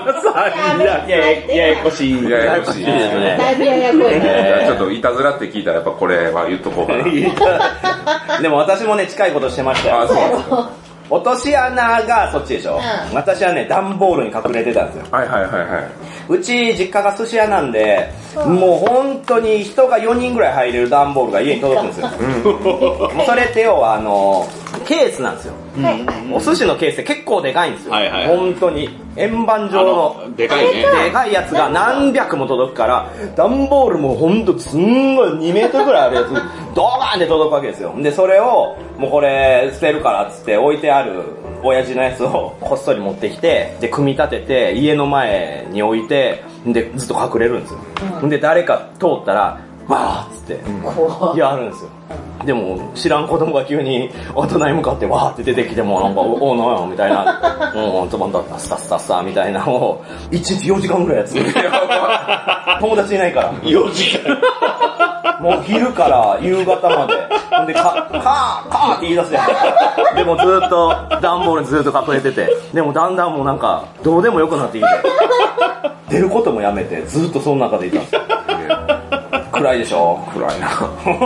ややこしい。 ややこしいですね。 だいぶややこいね。 ちょっといたずらって聞いたらやっぱこれは言っとこうかな。でも私もね、近いことしてましたよ。 あ、そうなんですか。 落とし穴がそっちでしょ、うん、私はね、段ボールに隠れてたんですよ。 はいはいはいはい。 うち、実家が寿司屋なんで、もう本当に人がよにんぐらい入れる段ボールが家に届くんですよ。うん、もうそれって要はあの、ケースなんですよ。うん、お寿司のケースって結構でかいんですよ。はいはいはい、本当に。円盤状の、 でかいね。 でかいやつが何百も届くから、段ボールもほんとすんごいにメートルぐらいあるやつ、ドーンって届くわけですよ。で、それを、もうこれ捨てるからっつって置いてある親父のやつをこっそり持ってきて、で、組み立てて、家の前に置いて、で、ずっと隠れるんですよ。うん、で、誰か通ったら、 バーッつってやるんですよ。でも知らん子供が急に大人に向かってわーって出てきてもなんかおおなんやみたいなもうズボンだったスタスタスタみたいなのをいちにちよじかんぐらいやつ友達いないからよじかんもう昼から夕方までほんでカーカーって言い出すやんでもずっと段ボールにずっと隠れててでもだんだんもうなんかどうでもよくなってきて出ることもやめてずっとその中でいたんですよ暗いでしょ暗いな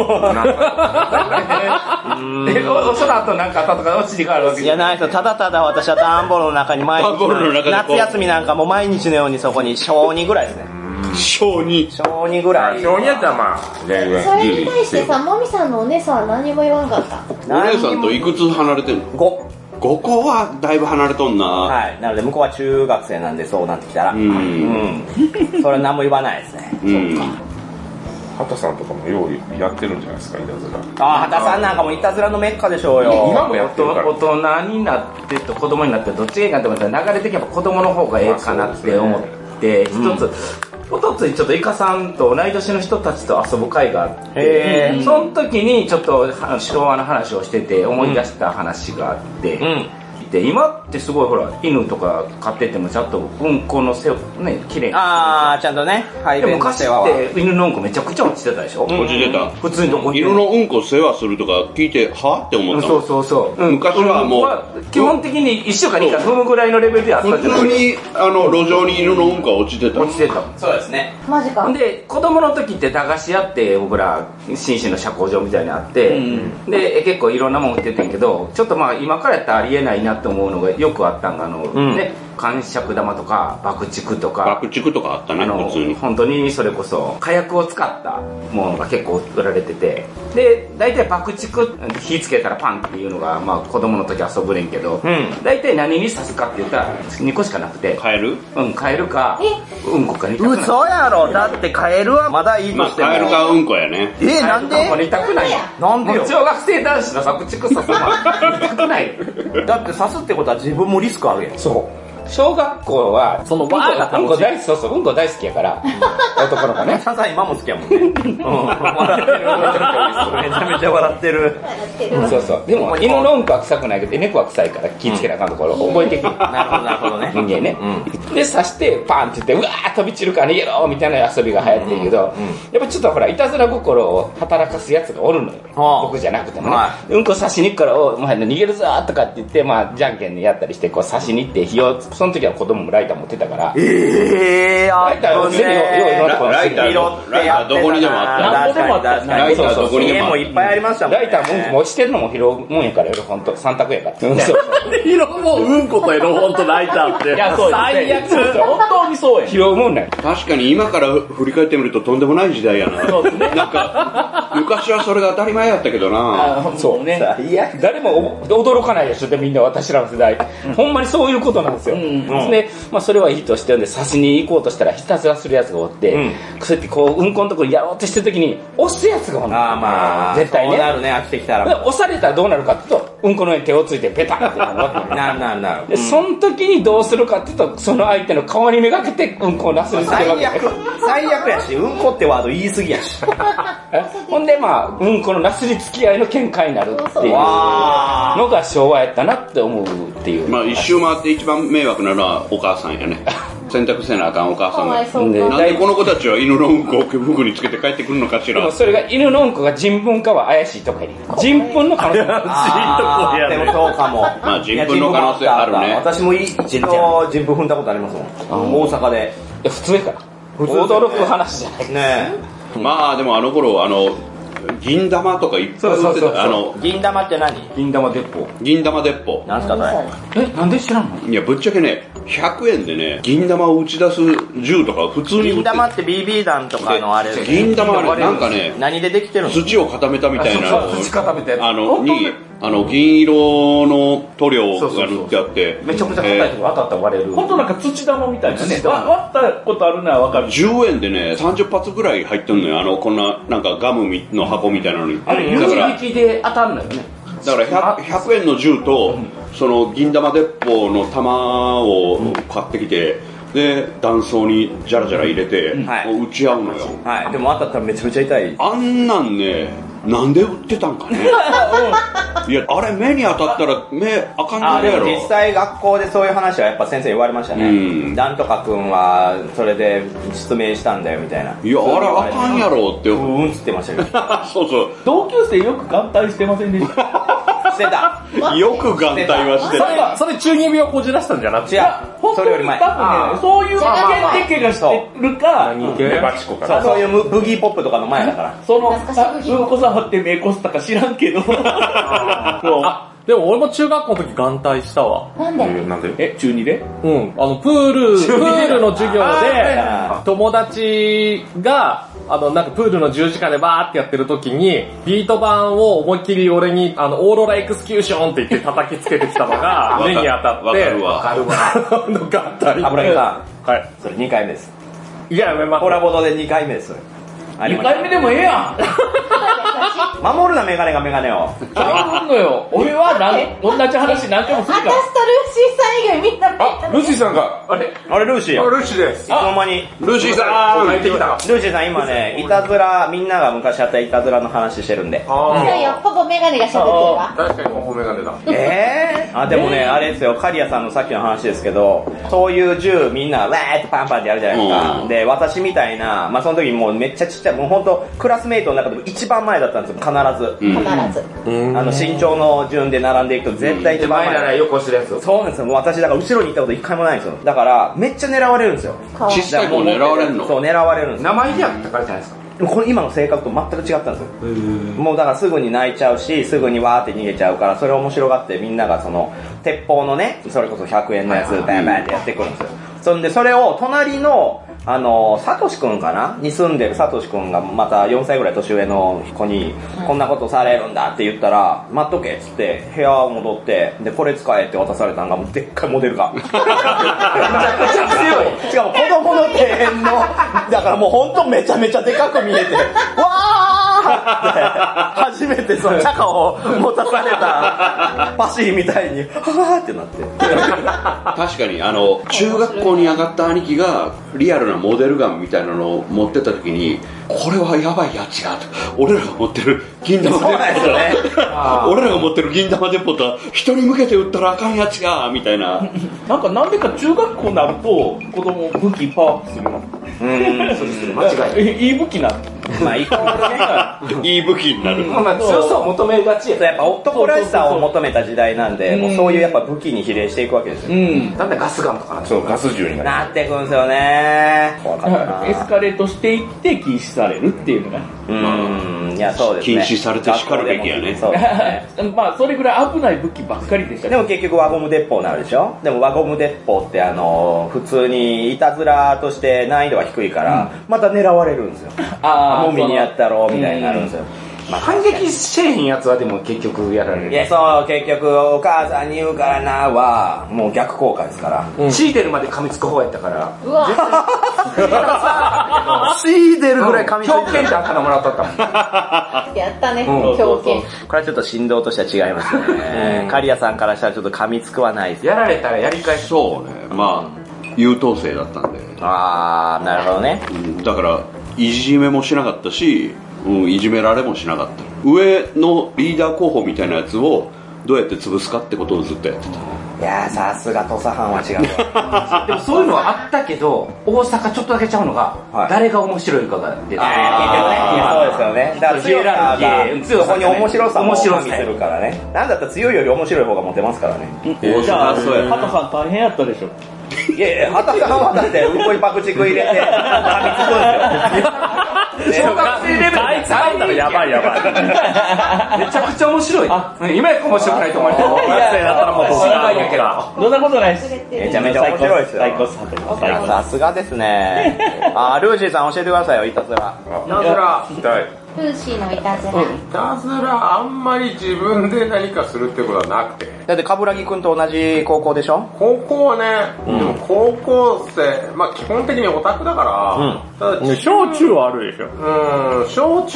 えその後なんかあったとか落ちに変わるわけいやないですよただただ私は段ボールの中に毎日夏休みなんかも毎日のようにそこに小にぐらいですね小に小にぐらい小にやったらまあ全然それに対してさもみさんのお姉さんは何も言わんかったお姉さんといくつ離れてんのごごこはだいぶ離れとんなはいなので向こうは中学生なんでそうなってきたらうん、うん、それは何も言わないですねうんそっか畑さんとかもようやってるんじゃないですか、いたずら。 ああ、畑さんなんかもいたずらのメッカでしょうよ。 今もやってるから。大人になってと子供になってどっちがいいかって思ったら流れ的にやっぱ子供の方がええかなって思って、一つ、おとついちょっとイカさんと同い年の人たちと遊ぶ会があって、その時にちょっと昭和の話をしてて思い出した話があって、うんで今ってすごいほら犬とか飼っててもちゃんとうんこのせね綺麗にああちゃんとね排便の世話はで昔って犬のうんこめちゃくちゃ落ちてたでしょ、 うん、落ちてた普通にどこ犬のうんこ世話するとか聞いてはって思ったそうそうそう、うん、 昔はもう、まあ、 基本的にいっしゅうかんにいっかい踏むぐらいのレベルであったじゃない普通にあの路上に犬のうんこが落ちてた落ちてたそうですねマジかで子供の時って駄菓子屋って僕ら紳士の社交場みたいにあって、うん、で結構いろんなもん売っててんけどちょっとまあ今からやったらありえないなって思うのがよくあったんがあの、うん、ね感触玉とか爆竹とか爆竹とかあったね普通に本当にそれこそ火薬を使ったものが結構売られててで大体爆竹火つけたらパンっていうのが、まあ、子供の時遊ぶねんけど、うん、大体何に刺すかって言ったらにこしかなくてカエルうんカエルかうんこかに嘘やろだってカエルはまだいいとしても、 まあ、カエルかうんこやねえー、なんでこれ痛くないなんでよ小学生男子の爆竹刺すの痛くないだって刺すってことは自分もリスクあるやんそう小学校はそのバーがうんこ大好きそうそううんこ大好きやから男の子ねサザン今も好きやもんね、うん、笑ってるめちゃめちゃ笑ってるそうそうでも犬のうんこは臭くないけど猫は臭いから気ぃつけなあかんところ覚えてくる、 うん、なるほどなるほどね人間ね、うん、で刺してパンって言ってうわー飛び散るから逃げろみたいな遊びが流行ってるけど、うんうん、やっぱちょっとほらいたずら心を働かすやつがおるのよ、はあ、僕じゃなくてもね、はい、うんこ刺しに行くからお前逃げるぞとかって言ってまあじゃんけんでやったりしてこう刺しに行って火をその時は子供もライター持ってたからええー、 ライターをねライターどこにでもあった何個でもあったライターどこにでもいっぱいありましたもんねライターも落ちてるのも拾うもんやからよほんと三択やからなんで拾うもんうんことエロ本とライターっていやそう最悪本当にそうや拾うもんね確かに今から振り返ってみるととんでもない時代やななんか昔はそれが当たり前やったけどなそうね誰も驚かないでしょでみんな私らの世代ほんまにそういうことなんですよで、まあ、それはいいとして刺しに行こうとしたらひたすらするやつがおって、うん、そうやってこううんこのところやろうとしてる時に押すやつがおるのあまあ絶対ねそうなるね飽きてきたら押されたらどうなるかっていうとうんこの上に手をついてペタンってなるわけなるなるなるで、うん、その時にどうするかっていうとその相手の顔にめがけてうんこをなすりつけるわけ最悪最悪やしうんこってワード言い過ぎやしほんでまあうんこのなすりつき合いの喧嘩になるっていうのが昭和やったなって思うっていうまあ一周回って一番迷惑なのはお母さんやね洗濯せなあかんお母さんがなんでこの子たちは犬のうんこを服につけて帰ってくるのかしらでもそれが犬のうんこが人糞かは怪しいとこやね人糞の可能性あーでもそうかもまあ人糞の可能性あるね私も一度人糞踏んだことありますもん大阪でいや普通やから驚く話じゃないねまあでもあの頃あの銀玉とかいっぱい売ってたあの銀玉って何銀玉鉄砲銀玉鉄砲なんすかそれえなんで知らんのいやぶっちゃけねひゃくえんでね銀玉を打ち出す銃とか普通に銀玉って ビービー 弾とかのあれ銀玉あれなんかね何でできてるの土を固めたみたいな土固めてあのにあの銀色の塗料が塗ってあってめちゃくちゃ硬いとこ当たったら割れる本当なんか土玉みたいなね割ったことあるのは分かるじゅうえんでねさんじゅっ発ぐらい入ってんのよあのこんななんかガムの箱みたいなのにあれ有力で当たるのよねだから ひゃくえんの銃とその銀玉鉄砲の弾を買ってきてで断層にジャラジャラ入れて、はい、打ち合うのよ。 はい。でも当たったらめちゃめちゃ痛い。 あんなんね、なんで打ってたんかね。いや、あれ目に当たったら目あかんないやろ。 あ、でも実際学校でそういう話はやっぱ先生言われましたね。うん。なんとかくんはそれで失明したんだよみたいな。 いや、あれあかんやろって。 うんうんつってましたけど。 そうそう。 同級生よく眼帯してませんでしたしてた。 よく眼帯はしてた。 それ中二病こじらしたんじゃなくて。 違う。それより前。 多分ね、そういう経験がしてるか、 メバチコかな。 そういうブギーポップとかの前だから。 その、うんこさはって目こすったか知らんけど。 でも俺も中学校の時眼帯したわ。 なんで？ なんで？ え、中にで？ うん。あの、プール、プールの授業で、友達が、あの、なんかプールの十字架でバーってやってる時に、ビート板を思いっきり俺に、あの、オーロラエクスキューションって言って叩きつけてきたのが、目に当たって。わかるわ。 わかるわ。 あの、眼帯。 油木さん。はい。 それにかいめです。 いや、まコラボドでにかいめです。 にかいめでもええやん。 守るなメガネがメガネを。 ちゃうのよ。俺はなん同じ話何回もするから。 私とルーシーさん以外みんなあ、ルーシーさんが。 あれあれルーシーや。 ルーシーです。 いつの間に。 ルーシーさん入ってきた。 ルーシーさん今ね、いたずら、みんなが昔やったいたずらの話してるんで。 ああ。よっぽどメガネが喋ってるわ。 確かにほぼメガネだ。 えー、あ、でもね、あれですよ、カリアさんのさっきの話ですけど、そういう銃みんな、わーってパンパンってやるじゃないですか。で、私みたいな、まあその時もうめっちゃちっちゃい、もうほんと、クラスメイトの中でも一番前だったんですよ、必ず。 必ず。 あの、身長の順で並んでいくと絶対一番前。 前なら横するやつ。 そうなんですよ。もう私だから後ろに行ったこと一回もないんですよ。だから、めっちゃ狙われるんですよ。 小さい子狙われるの？ そう、狙われるんですよ。 名前でやったからじゃないですか。 これ今の性格と全く違ったんですよ。もうだからすぐに泣いちゃうし、すぐにわーって逃げちゃうから、それ面白がってみんながその、鉄砲のね、それこそひゃくえんのやつ、バンバンってやってくるんですよ。そんで、それを隣の、あの、サトシくんかなに住んでるサトシくんがまたよんさいぐらい年上の子に、こんなことされるんだって言ったら、待っとけっつって部屋戻って、で、これ使えって渡されたのがもうでっかいモデルが。めちゃくちゃ強い。しかも子供の庭園の、だからもうほんとめちゃめちゃでかく見えて、わーって初めてそのチャカを持たされたパシーみたいに、はーってなって。 確かに、あの、中学校に上がった兄貴が、リアルなモデルガンみたいなのを持ってた時に、これはやばいやつやと。俺らが持ってる銀玉鉄砲と、ね、俺らが持ってる銀玉鉄砲とは人に向けて撃ったらあかんやつやみたいな。 なんかなんでか中学校になると子供武器パワーアップするの。 うん、そうですね。間違いない。 いい武器なの。 まあイコールね。 いい武器になる。 まあ強さを求めがちや。 やっぱ男らしさを求めた時代なんで、もうそういうやっぱ武器に比例していくわけですよ。 うん。だんだんガスガンとかな。 そう、ガス銃になる。 なってくんですよね。怖かったな。 エスカレートしていって禁止されるっていうのが。 うん、いやそうですね。 禁止されて叱るべきやね。 そうですね。 まあそれぐらい危ない武器ばっかりでした。 でも結局輪ゴム鉄砲になるでしょ。でも輪ゴム鉄砲ってあの普通にいたずらとして難易度が低いから、また狙われるんですよ。ああ、もみにやったろうみたいになるんですよ。 まあ、反撃せえへんやつはでも結局やられる。 いや、そう、結局お母さんに言うからなはもう逆効果ですから。 うん、血出るまで噛みつく方やったから。 うわ血出るぐらい噛みついて狂犬ってあったのもらったったもん。 やったね、狂犬。 これはちょっと振動としては違いますよね。カリアさんからしたらちょっと噛みつくはないです。 やられたらやり返し。 そうね。まあ、優等生だったんで。 あー、なるほどね。 うん、だから、いじめもしなかったし、うん、いじめられもしなかった。上のリーダー候補みたいなやつをどうやって潰すかってことをずっとやってた。 いやー、さすが土佐藩は違うわ。 でもそういうのはあったけど、大阪ちょっとだけちゃうのが、はい、誰が面白いかが出てる。 あー、そうですよね。だから強さが、強さに面白さも加味するからね。なんだったら強いより面白い方がモテますからね。 じゃあ、そうや。ハトさん大変やったでしょ。 いやいや、畑さんはだって、うんこにパクチク入れて、噛みつくんですよ。 小学生レベルあいつ噛んだらやばいやばい。 めちゃくちゃ面白い。今や面白くないと思われてる。 小学生だったらもう心外やけど。 どんなことないです。 めちゃめちゃ面白いですよ。 最高っす、最高。 さすがですね。あ、ルーシーさん教えてくださいよ、いたずら。 いたずら。聞きたい。 ルーシーのいたずら。 いたずら、あんまり自分で何かするってことはなくて。 だって冠城くんと同じ高校でしょ？ 高校はね、うん、でも高校生、まあ基本的にオタクだから、 うん、ただ小中はあるでしょ。 うん、小中の頃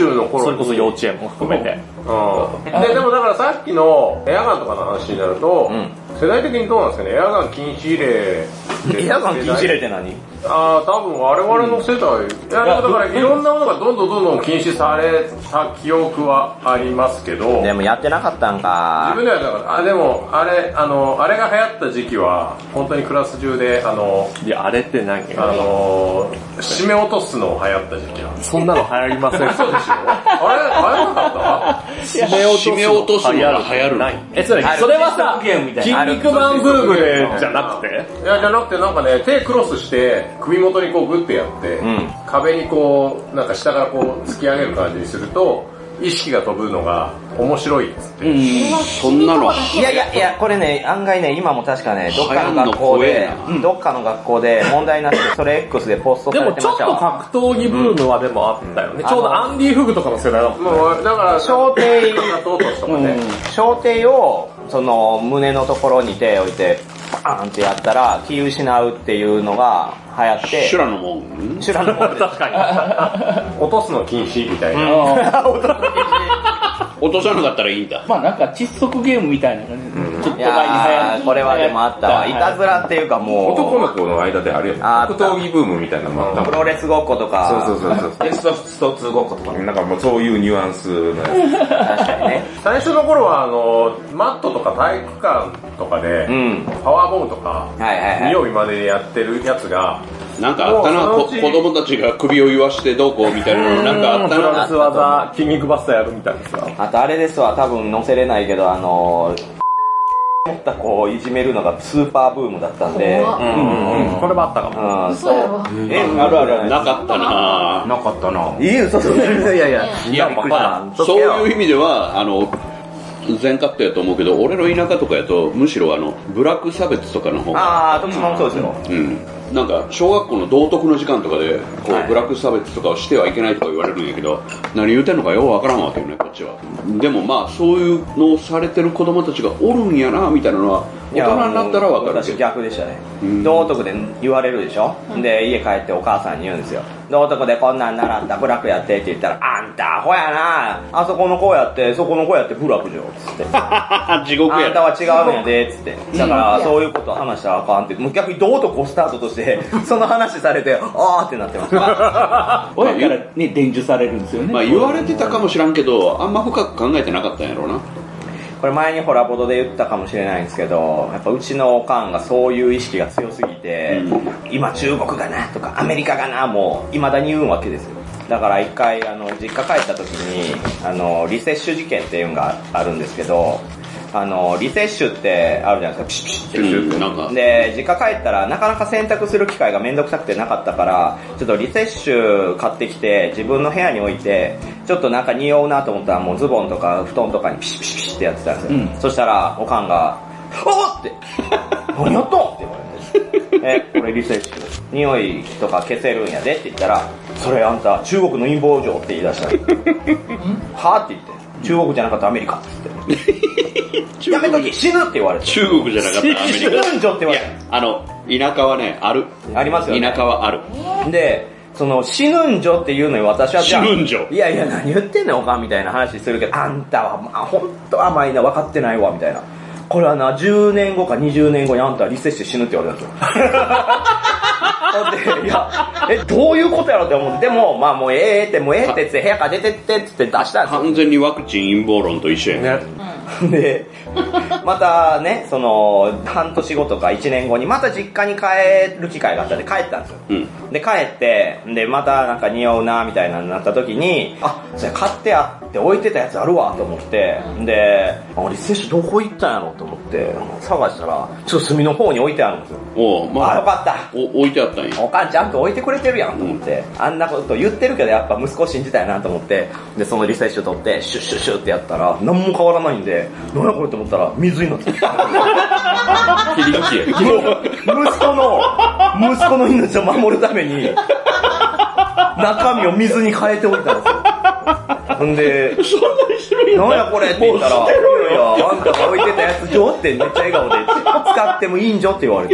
それこそ幼稚園も含めて。 うん。で、でもだからさっきのエアガンとかの話になると、世代的にどうなんですかね、エアガン禁止令。 エアガン禁止令って何？ ああ、多分我々の世代、うん、いやだからいろんなものがどんどんどんどん禁止された記憶はありますけど、 でもやってなかったんか。 自分ではだから、あ、でもあれ、あの、あれが流行った時期は、本当にクラス中で、あの、 いや、あれって何？ あの、締め落とすの流行った時期は。 そんなの流行りません。 そうでしょ？あれ、流行らなかった？ 締め落とすのが流行る。 え、それ、それはさ、筋肉マンブームで、じゃなくて？ いや、じゃなくてなんかね、手クロスして、首元にこうグッてやって、うん、壁にこう、なんか下からこう突き上げる感じにすると、意識が飛ぶのが面白いっつって。うん、 そんなの。 いやいやいや、これね、案外ね、今も確かね、どっかの学校で、どっかの学校で問題になって、それ X でポストされてました。 でもちょっと格闘技ブームはでもあったよね。うん、ちょうどアンディ・フグとかの世代だもんね。 もう、だから、 小艇、小艇を、その、胸のところに手を置いて、パーンってやったら気失うっていうのが流行って、 修羅のもん修羅のもん確かに落とすの禁止みたいな、 うん、落とさなかったらいいんだ。 まあなんか窒息ゲームみたいなのがね、うん、ちょっと前に流行る。これはでもあったわ。いたずらっていうかもう男の子の間であるよね。格闘技ブームみたいなのもあった。 プロレスごっことか、 そうそうそうそう。 テストストツーごっことか、 なんかもうそういうニュアンスのやつ。確かにね。 最初の頃はあのマットとか体育館とかで、うん、パワーボムとか、はいはいはい、匂いまでやってるやつが。 なんかあったな、子供たちが首を言わしてどうこうみたいなのなんかあったな。 プロレス技、筋肉バスターやるみたいですよ。 あとあれですわ、多分載せれないけど、あのー、持った子をいじめるのがスーパーブームだったんで、うんうんうん、これもあったかも。 うん、そう。え、あるある。 なかったななかったな。いい嘘そういやいや。 いや、まあ、そういう意味では、あの、全カットやと思うけど、俺の田舎とかやと、むしろあの、ブラック差別とかの方が。 ああ、徳島もそうですよ。 うん。なんか、小学校の道徳の時間とかで、こう、はい、ブラック差別とかをしてはいけないとか言われるんやけど、何言うてんのかようわからんわけよね、こっちは。でもまあ、そういうのをされてる子供たちがおるんやな、みたいなのは、大人になったらわかるけど。 私逆でしたね。道徳で言われるでしょ、うん、で、家帰ってお母さんに言うんですよ。道徳でこんなん習ったブラックやってって言ったら、あんたアホやな、あそこの子やって、そこの子やってブラックじゃん、つって。 地獄や。 あんたは違うんやで、つって。だから、そういうこと話したらあかんって、もう逆に道徳をスタートとして、その話されて、あーってなってます。 親からね、伝授されるんですよね。 まあ言われてたかもしらんけど、あんま深く考えてなかったんやろうな。 これ前にホラボドで言ったかもしれないんですけど、やっぱうちのおかんがそういう意識が強すぎて、うん、今中国がなとかアメリカがなもう未だに言うわけですよ。だから一回あの実家帰った時にあのリセッシュ事件っていうのがあるんですけど、あのリセッシュってあるじゃないですか、ピシピシって、うん、なんかで実家帰ったらなかなか洗濯する機会がめんどくさくてなかったから、ちょっとリセッシュ買ってきて自分の部屋に置いて、ちょっとなんか匂うなと思ったらもうズボンとか布団とかにピシピシピシってやってたんですよ、うん、そしたらおかんがおっって何やったんって言われてえ、これリセッシュ匂いとか消せるんやでって言ったら、それあんた中国の陰謀状って言い出したはぁって言って、中国じゃなかったアメリカってやめとき死ぬって言われて、 中国じゃなかったアメリカ死ぬんじょって言われて、 あの田舎はねあるありますよね、 田舎はあるで、その死ぬんじょっていうのに私は死ぬんじょ、 いやいや何言ってんねんおかんみたいな話するけど、あんたはまあ本当甘いな、分かってないわみたいな、これはなじゅうねんごかにじゅうねんごにあんたはリセッシュ死ぬって言われたんですよで、いやえどういうことやろって思って、でもまあもうええってもうええってって部屋から出てってって出したんですよ。 完全にワクチン陰謀論と一緒やね、 うん、でまたね、その半年後とかいちねんごにまた実家に帰る機会があったんで帰ったんですよ、うん、で帰ってでまたなんか匂うなみたいなになった時に、あ、それ買ってあって置いてたやつあるわと思って、でリセッシュどこ行ったんやろと思って探したら、ちょっと隅の方に置いてあるんですよ。 お、まあ、 あ、よかった、 お置いてあったんや。 おかんちゃんと置いてくれてるやんと思って、うん、あんなこと言ってるけどやっぱ息子を信じたいなと思って、でそのリセッシュ取ってシュッシュッシュッってやったら何も変わらないんで、何やこれと思ったら水になってた切り抜きや息子の息子の命を守るために中身を水に変えておいたんですよ。ほんで、何やこれって言ったら、いやいや、あんたが置いてたやつじょってめっちゃ笑顔で、使ってもいいんじょって言われて、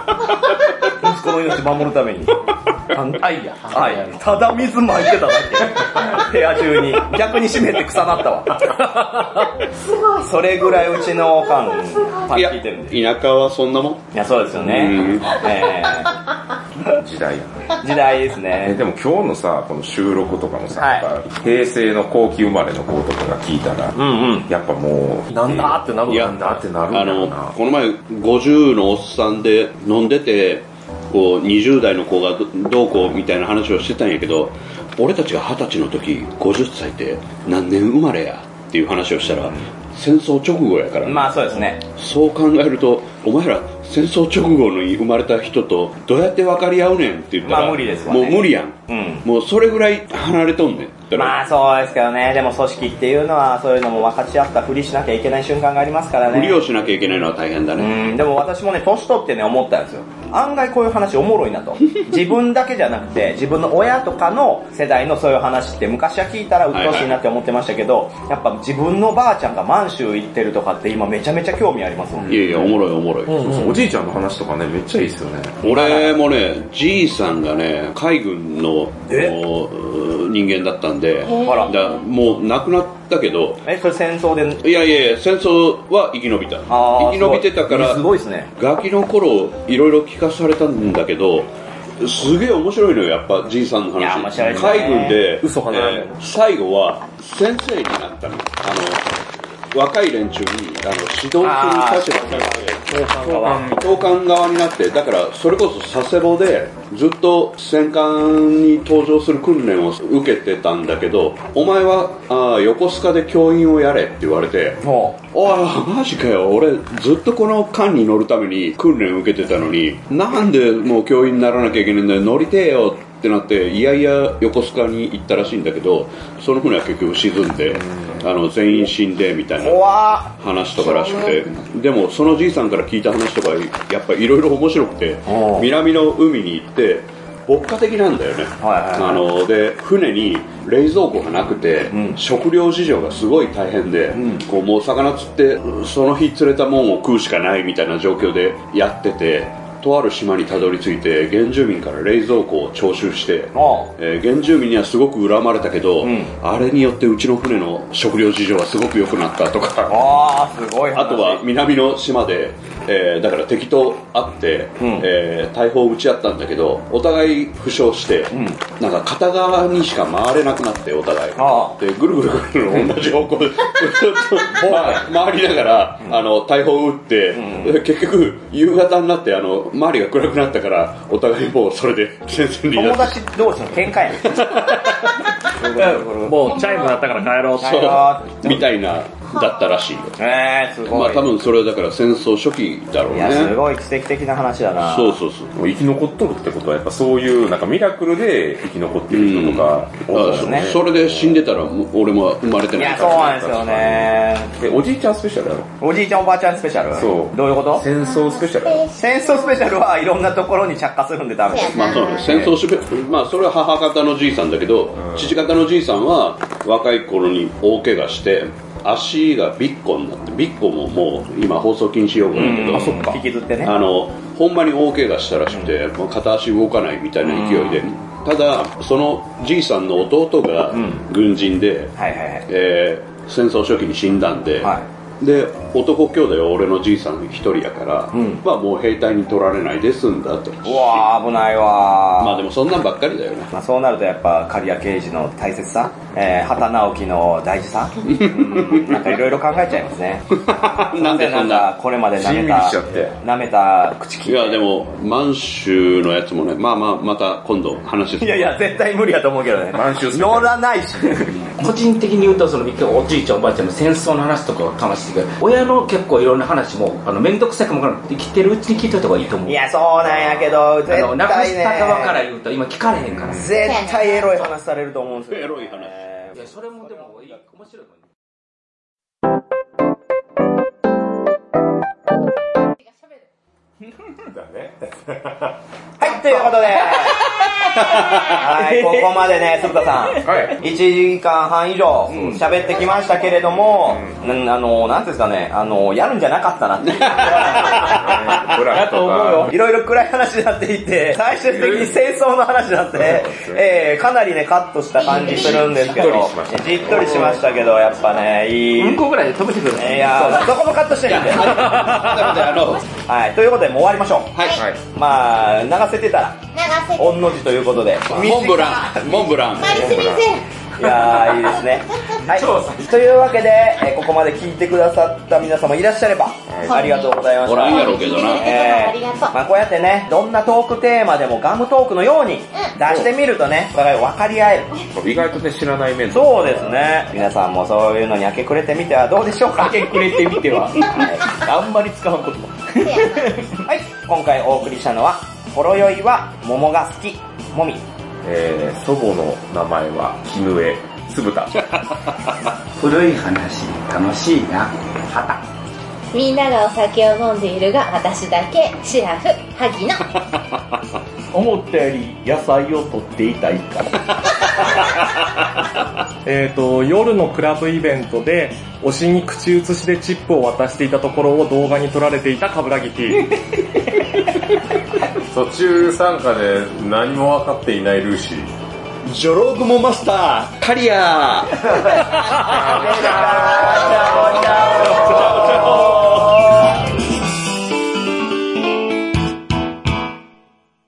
息子の命守るために。あいや、はい、ただ水撒いてただけ。 部屋中に。逆に閉めて草なったわ。 すごい。 それぐらいうちのおかん、パンいや、 聞いてるんで。 田舎はそんなもん。 いや、そうですよね。えー、時代やね。時代ですね。 え、でも今日のさ、この収録とかもさ、はい、平成の後期生まれの子とかが聞いたら、うんうん、やっぱもう、 なんだってなるんだ。 なんだってなるんだあの、この前ごじゅうのおっさんで飲んでて、こうにじゅう代の子がどうこうみたいな話をしてたんやけど、俺たちがはたちの時ごじゅっさいって何年生まれやっていう話をしたら、戦争直後やから、 まあそうですね。 そう考えるとお前ら戦争直後に生まれた人とどうやって分かり合うねんって言ったら、 まあ無理ですわね。 もう無理やん、うん、もうそれぐらい離れとんねん。 まあそうですけどね。でも組織っていうのはそういうのも分かち合ったふりしなきゃいけない瞬間がありますからね。 ふりをしなきゃいけないのは大変だね。 うん。でも私もね、年取ってね思ったんですよ。案外こういう話おもろいなと。自分だけじゃなくて自分の親とかの世代のそういう話って昔は聞いたら鬱陶しいなって思ってましたけど、はいはい、やっぱ自分のばあちゃんが満州行ってるとかって今めちゃめちゃ興味ありますもん。 いやいやおもろいおもろい、 うんうん、そうそう、おじいちゃんの話とかねめっちゃいいですよね。 俺もねじいさんがね海軍の人間だったんで、だもう亡くなったけど。 え、それ戦争で？ いやいやいや戦争は生き延びた。生き延びてたからすごいですね。 ガキの頃いろいろ聞かされたんだけど、すげえ面白いのよやっぱじいさんの話。 いや面白いですね。海軍で嘘かな、 えー、最後は先生になったの。あの若い連中にあの指導する立場になって教官教官側になって、だからそれこそ佐世保でずっと戦艦に登場する訓練を受けてたんだけど、お前はあ横須賀で教員をやれって言われて、おあマジかよ、俺ずっとこの艦に乗るために訓練を受けてたのになんでもう教員にならなきゃいけないんだよ、乗りてえよってなって、いやいや横須賀に行ったらしいんだけど、その船は結局沈んで、あの全員死んでみたいな話とからしくて、でもそのじいさんから聞いた話とかやっぱいろいろ面白くて、南の海に行って牧歌的なんだよね、はいはいはい、あので船に冷蔵庫がなくて、うん、食料事情がすごい大変で、うん、こうもう魚釣ってその日釣れたもんを食うしかないみたいな状況でやってて、とある島にたどり着いて原住民から冷蔵庫を徴収して、えー、原住民にはすごく恨まれたけど、うん、あれによってうちの船の食料事情はすごく良くなったとか、 あ, すごいあとは南の島で、えー、だから敵と会って、うんえー、大砲を撃ち合ったんだけどお互い負傷して、うん、なんか片側にしか回れなくなって、お互いでぐるぐるぐるぐる同じ方向で回りながら、うん、あの大砲を撃って、うん、結局夕方になってあの周りが暗くなったからお互いもうそれで戦線離脱。 友達同士の喧嘩やねもうチャイムだったから帰ろうそうみたいなだったらしいよ。 えー、すごい。 まあ多分それはだから戦争初期だろうね。いやすごい奇跡的な話だな。 そうそうそう。 もう生き残っとるってことはやっぱそういうなんかミラクルで生き残っている人とか、 うんそうね、それで死んでたら俺も生まれてないから。 いやそうなんですよね。 でおじいちゃんスペシャルやろ。 おじいちゃんおばあちゃんスペシャル。 そう。 どういうこと？ 戦争スペシャル。 戦争スペシャルはいろんなところに着火するんでダメです。 まあそうね。戦争スペまあそれは母方のじいさんだけど、うん、父方のじいさんは若い頃に大怪我して。足がビッコになって、ビッコももう今放送禁止用語だけど、 あそっか引きずってね、 あのほんまに大怪我したらしくて、うん、もう片足動かないみたいな勢いで、うん、ただそのじいさんの弟が軍人で、うんはいはいはいえー、戦争初期に死んだんで、はい、で男兄弟は俺のじいさん一人やから、うん、まあもう兵隊に取られないで済んだと。 うわー危ないわー。 まあでもそんなんばっかりだよね。 まあそうなるとやっぱ刈谷刑事の大切さ、えー、畑直樹の大事さ、うん、なんかいろいろ考えちゃいますね。 なんでそんなこれまで舐めた舐めた口利き。 いやでも満州のやつもね、まあまあまた今度話する。 いやいや絶対無理やと思うけどね。満州乗らないし。 個人的に言うとそのおじいちゃんおばあちゃんの戦争の話とかを楽しいけど、親の結構いろんな話もあの面倒くさいかもわからない。生きてるうちに聞いといた方がいいと思う。 いやそうなんやけど絶対ね。 亡くした側から言うと今聞かれへんから。 絶対エロい話されると思うんですよ。 エロい話。 いやそれもでもいい面白いもん。 だね。はいということで。 はい、ここまでね、鈴田さん、はい、いちじかんはん以上喋ってきましたけれども、うん、あの、なんていうんですかね、あの、やるんじゃなかったなっていう。 だと思うよ。 いろいろ暗い話になっていて、最終的に戦争の話になって、えー、かなりね、カットした感じするんですけど、じっとりしましたけど、やっぱね、いい。 うんこぐらいで止めてください。 いや、どこもカットしてるんで。はい、ということで、もう終わりましょう。はい。まあ、流せてたら、御の字ということで。 モンブラン、モンブラン。 マリス先生。 いやー、いいですね。はい。というわけで、えー、ここまで聞いてくださった皆様いらっしゃれば、ありがとうございました。 おらんやろうけどな。 えー、まあこうやってね、どんなトークテーマでもガムトークのように出してみるとね、お互い分かり合える。 意外とね、知らない面そうですね。皆さんもそういうのに明け暮れてみてはどうでしょうか。 明け暮れてみては。あんまり使わんことも。 はい。今回お送りしたのは、ほろ酔いは桃が好き、もみ。 えー、祖母の名前は絹江つぶた。 古い話楽しいな、はた。 みんながお酒を飲んでいるが私だけシラフ萩野。 思ったより野菜を取っていたいか。 えっと夜のクラブイベントで推しに口移しでチップを渡していたところを動画に撮られていたカブラギティ。 途中参加で何も分かっていないルーシー。 ジョログモマスターカリアー。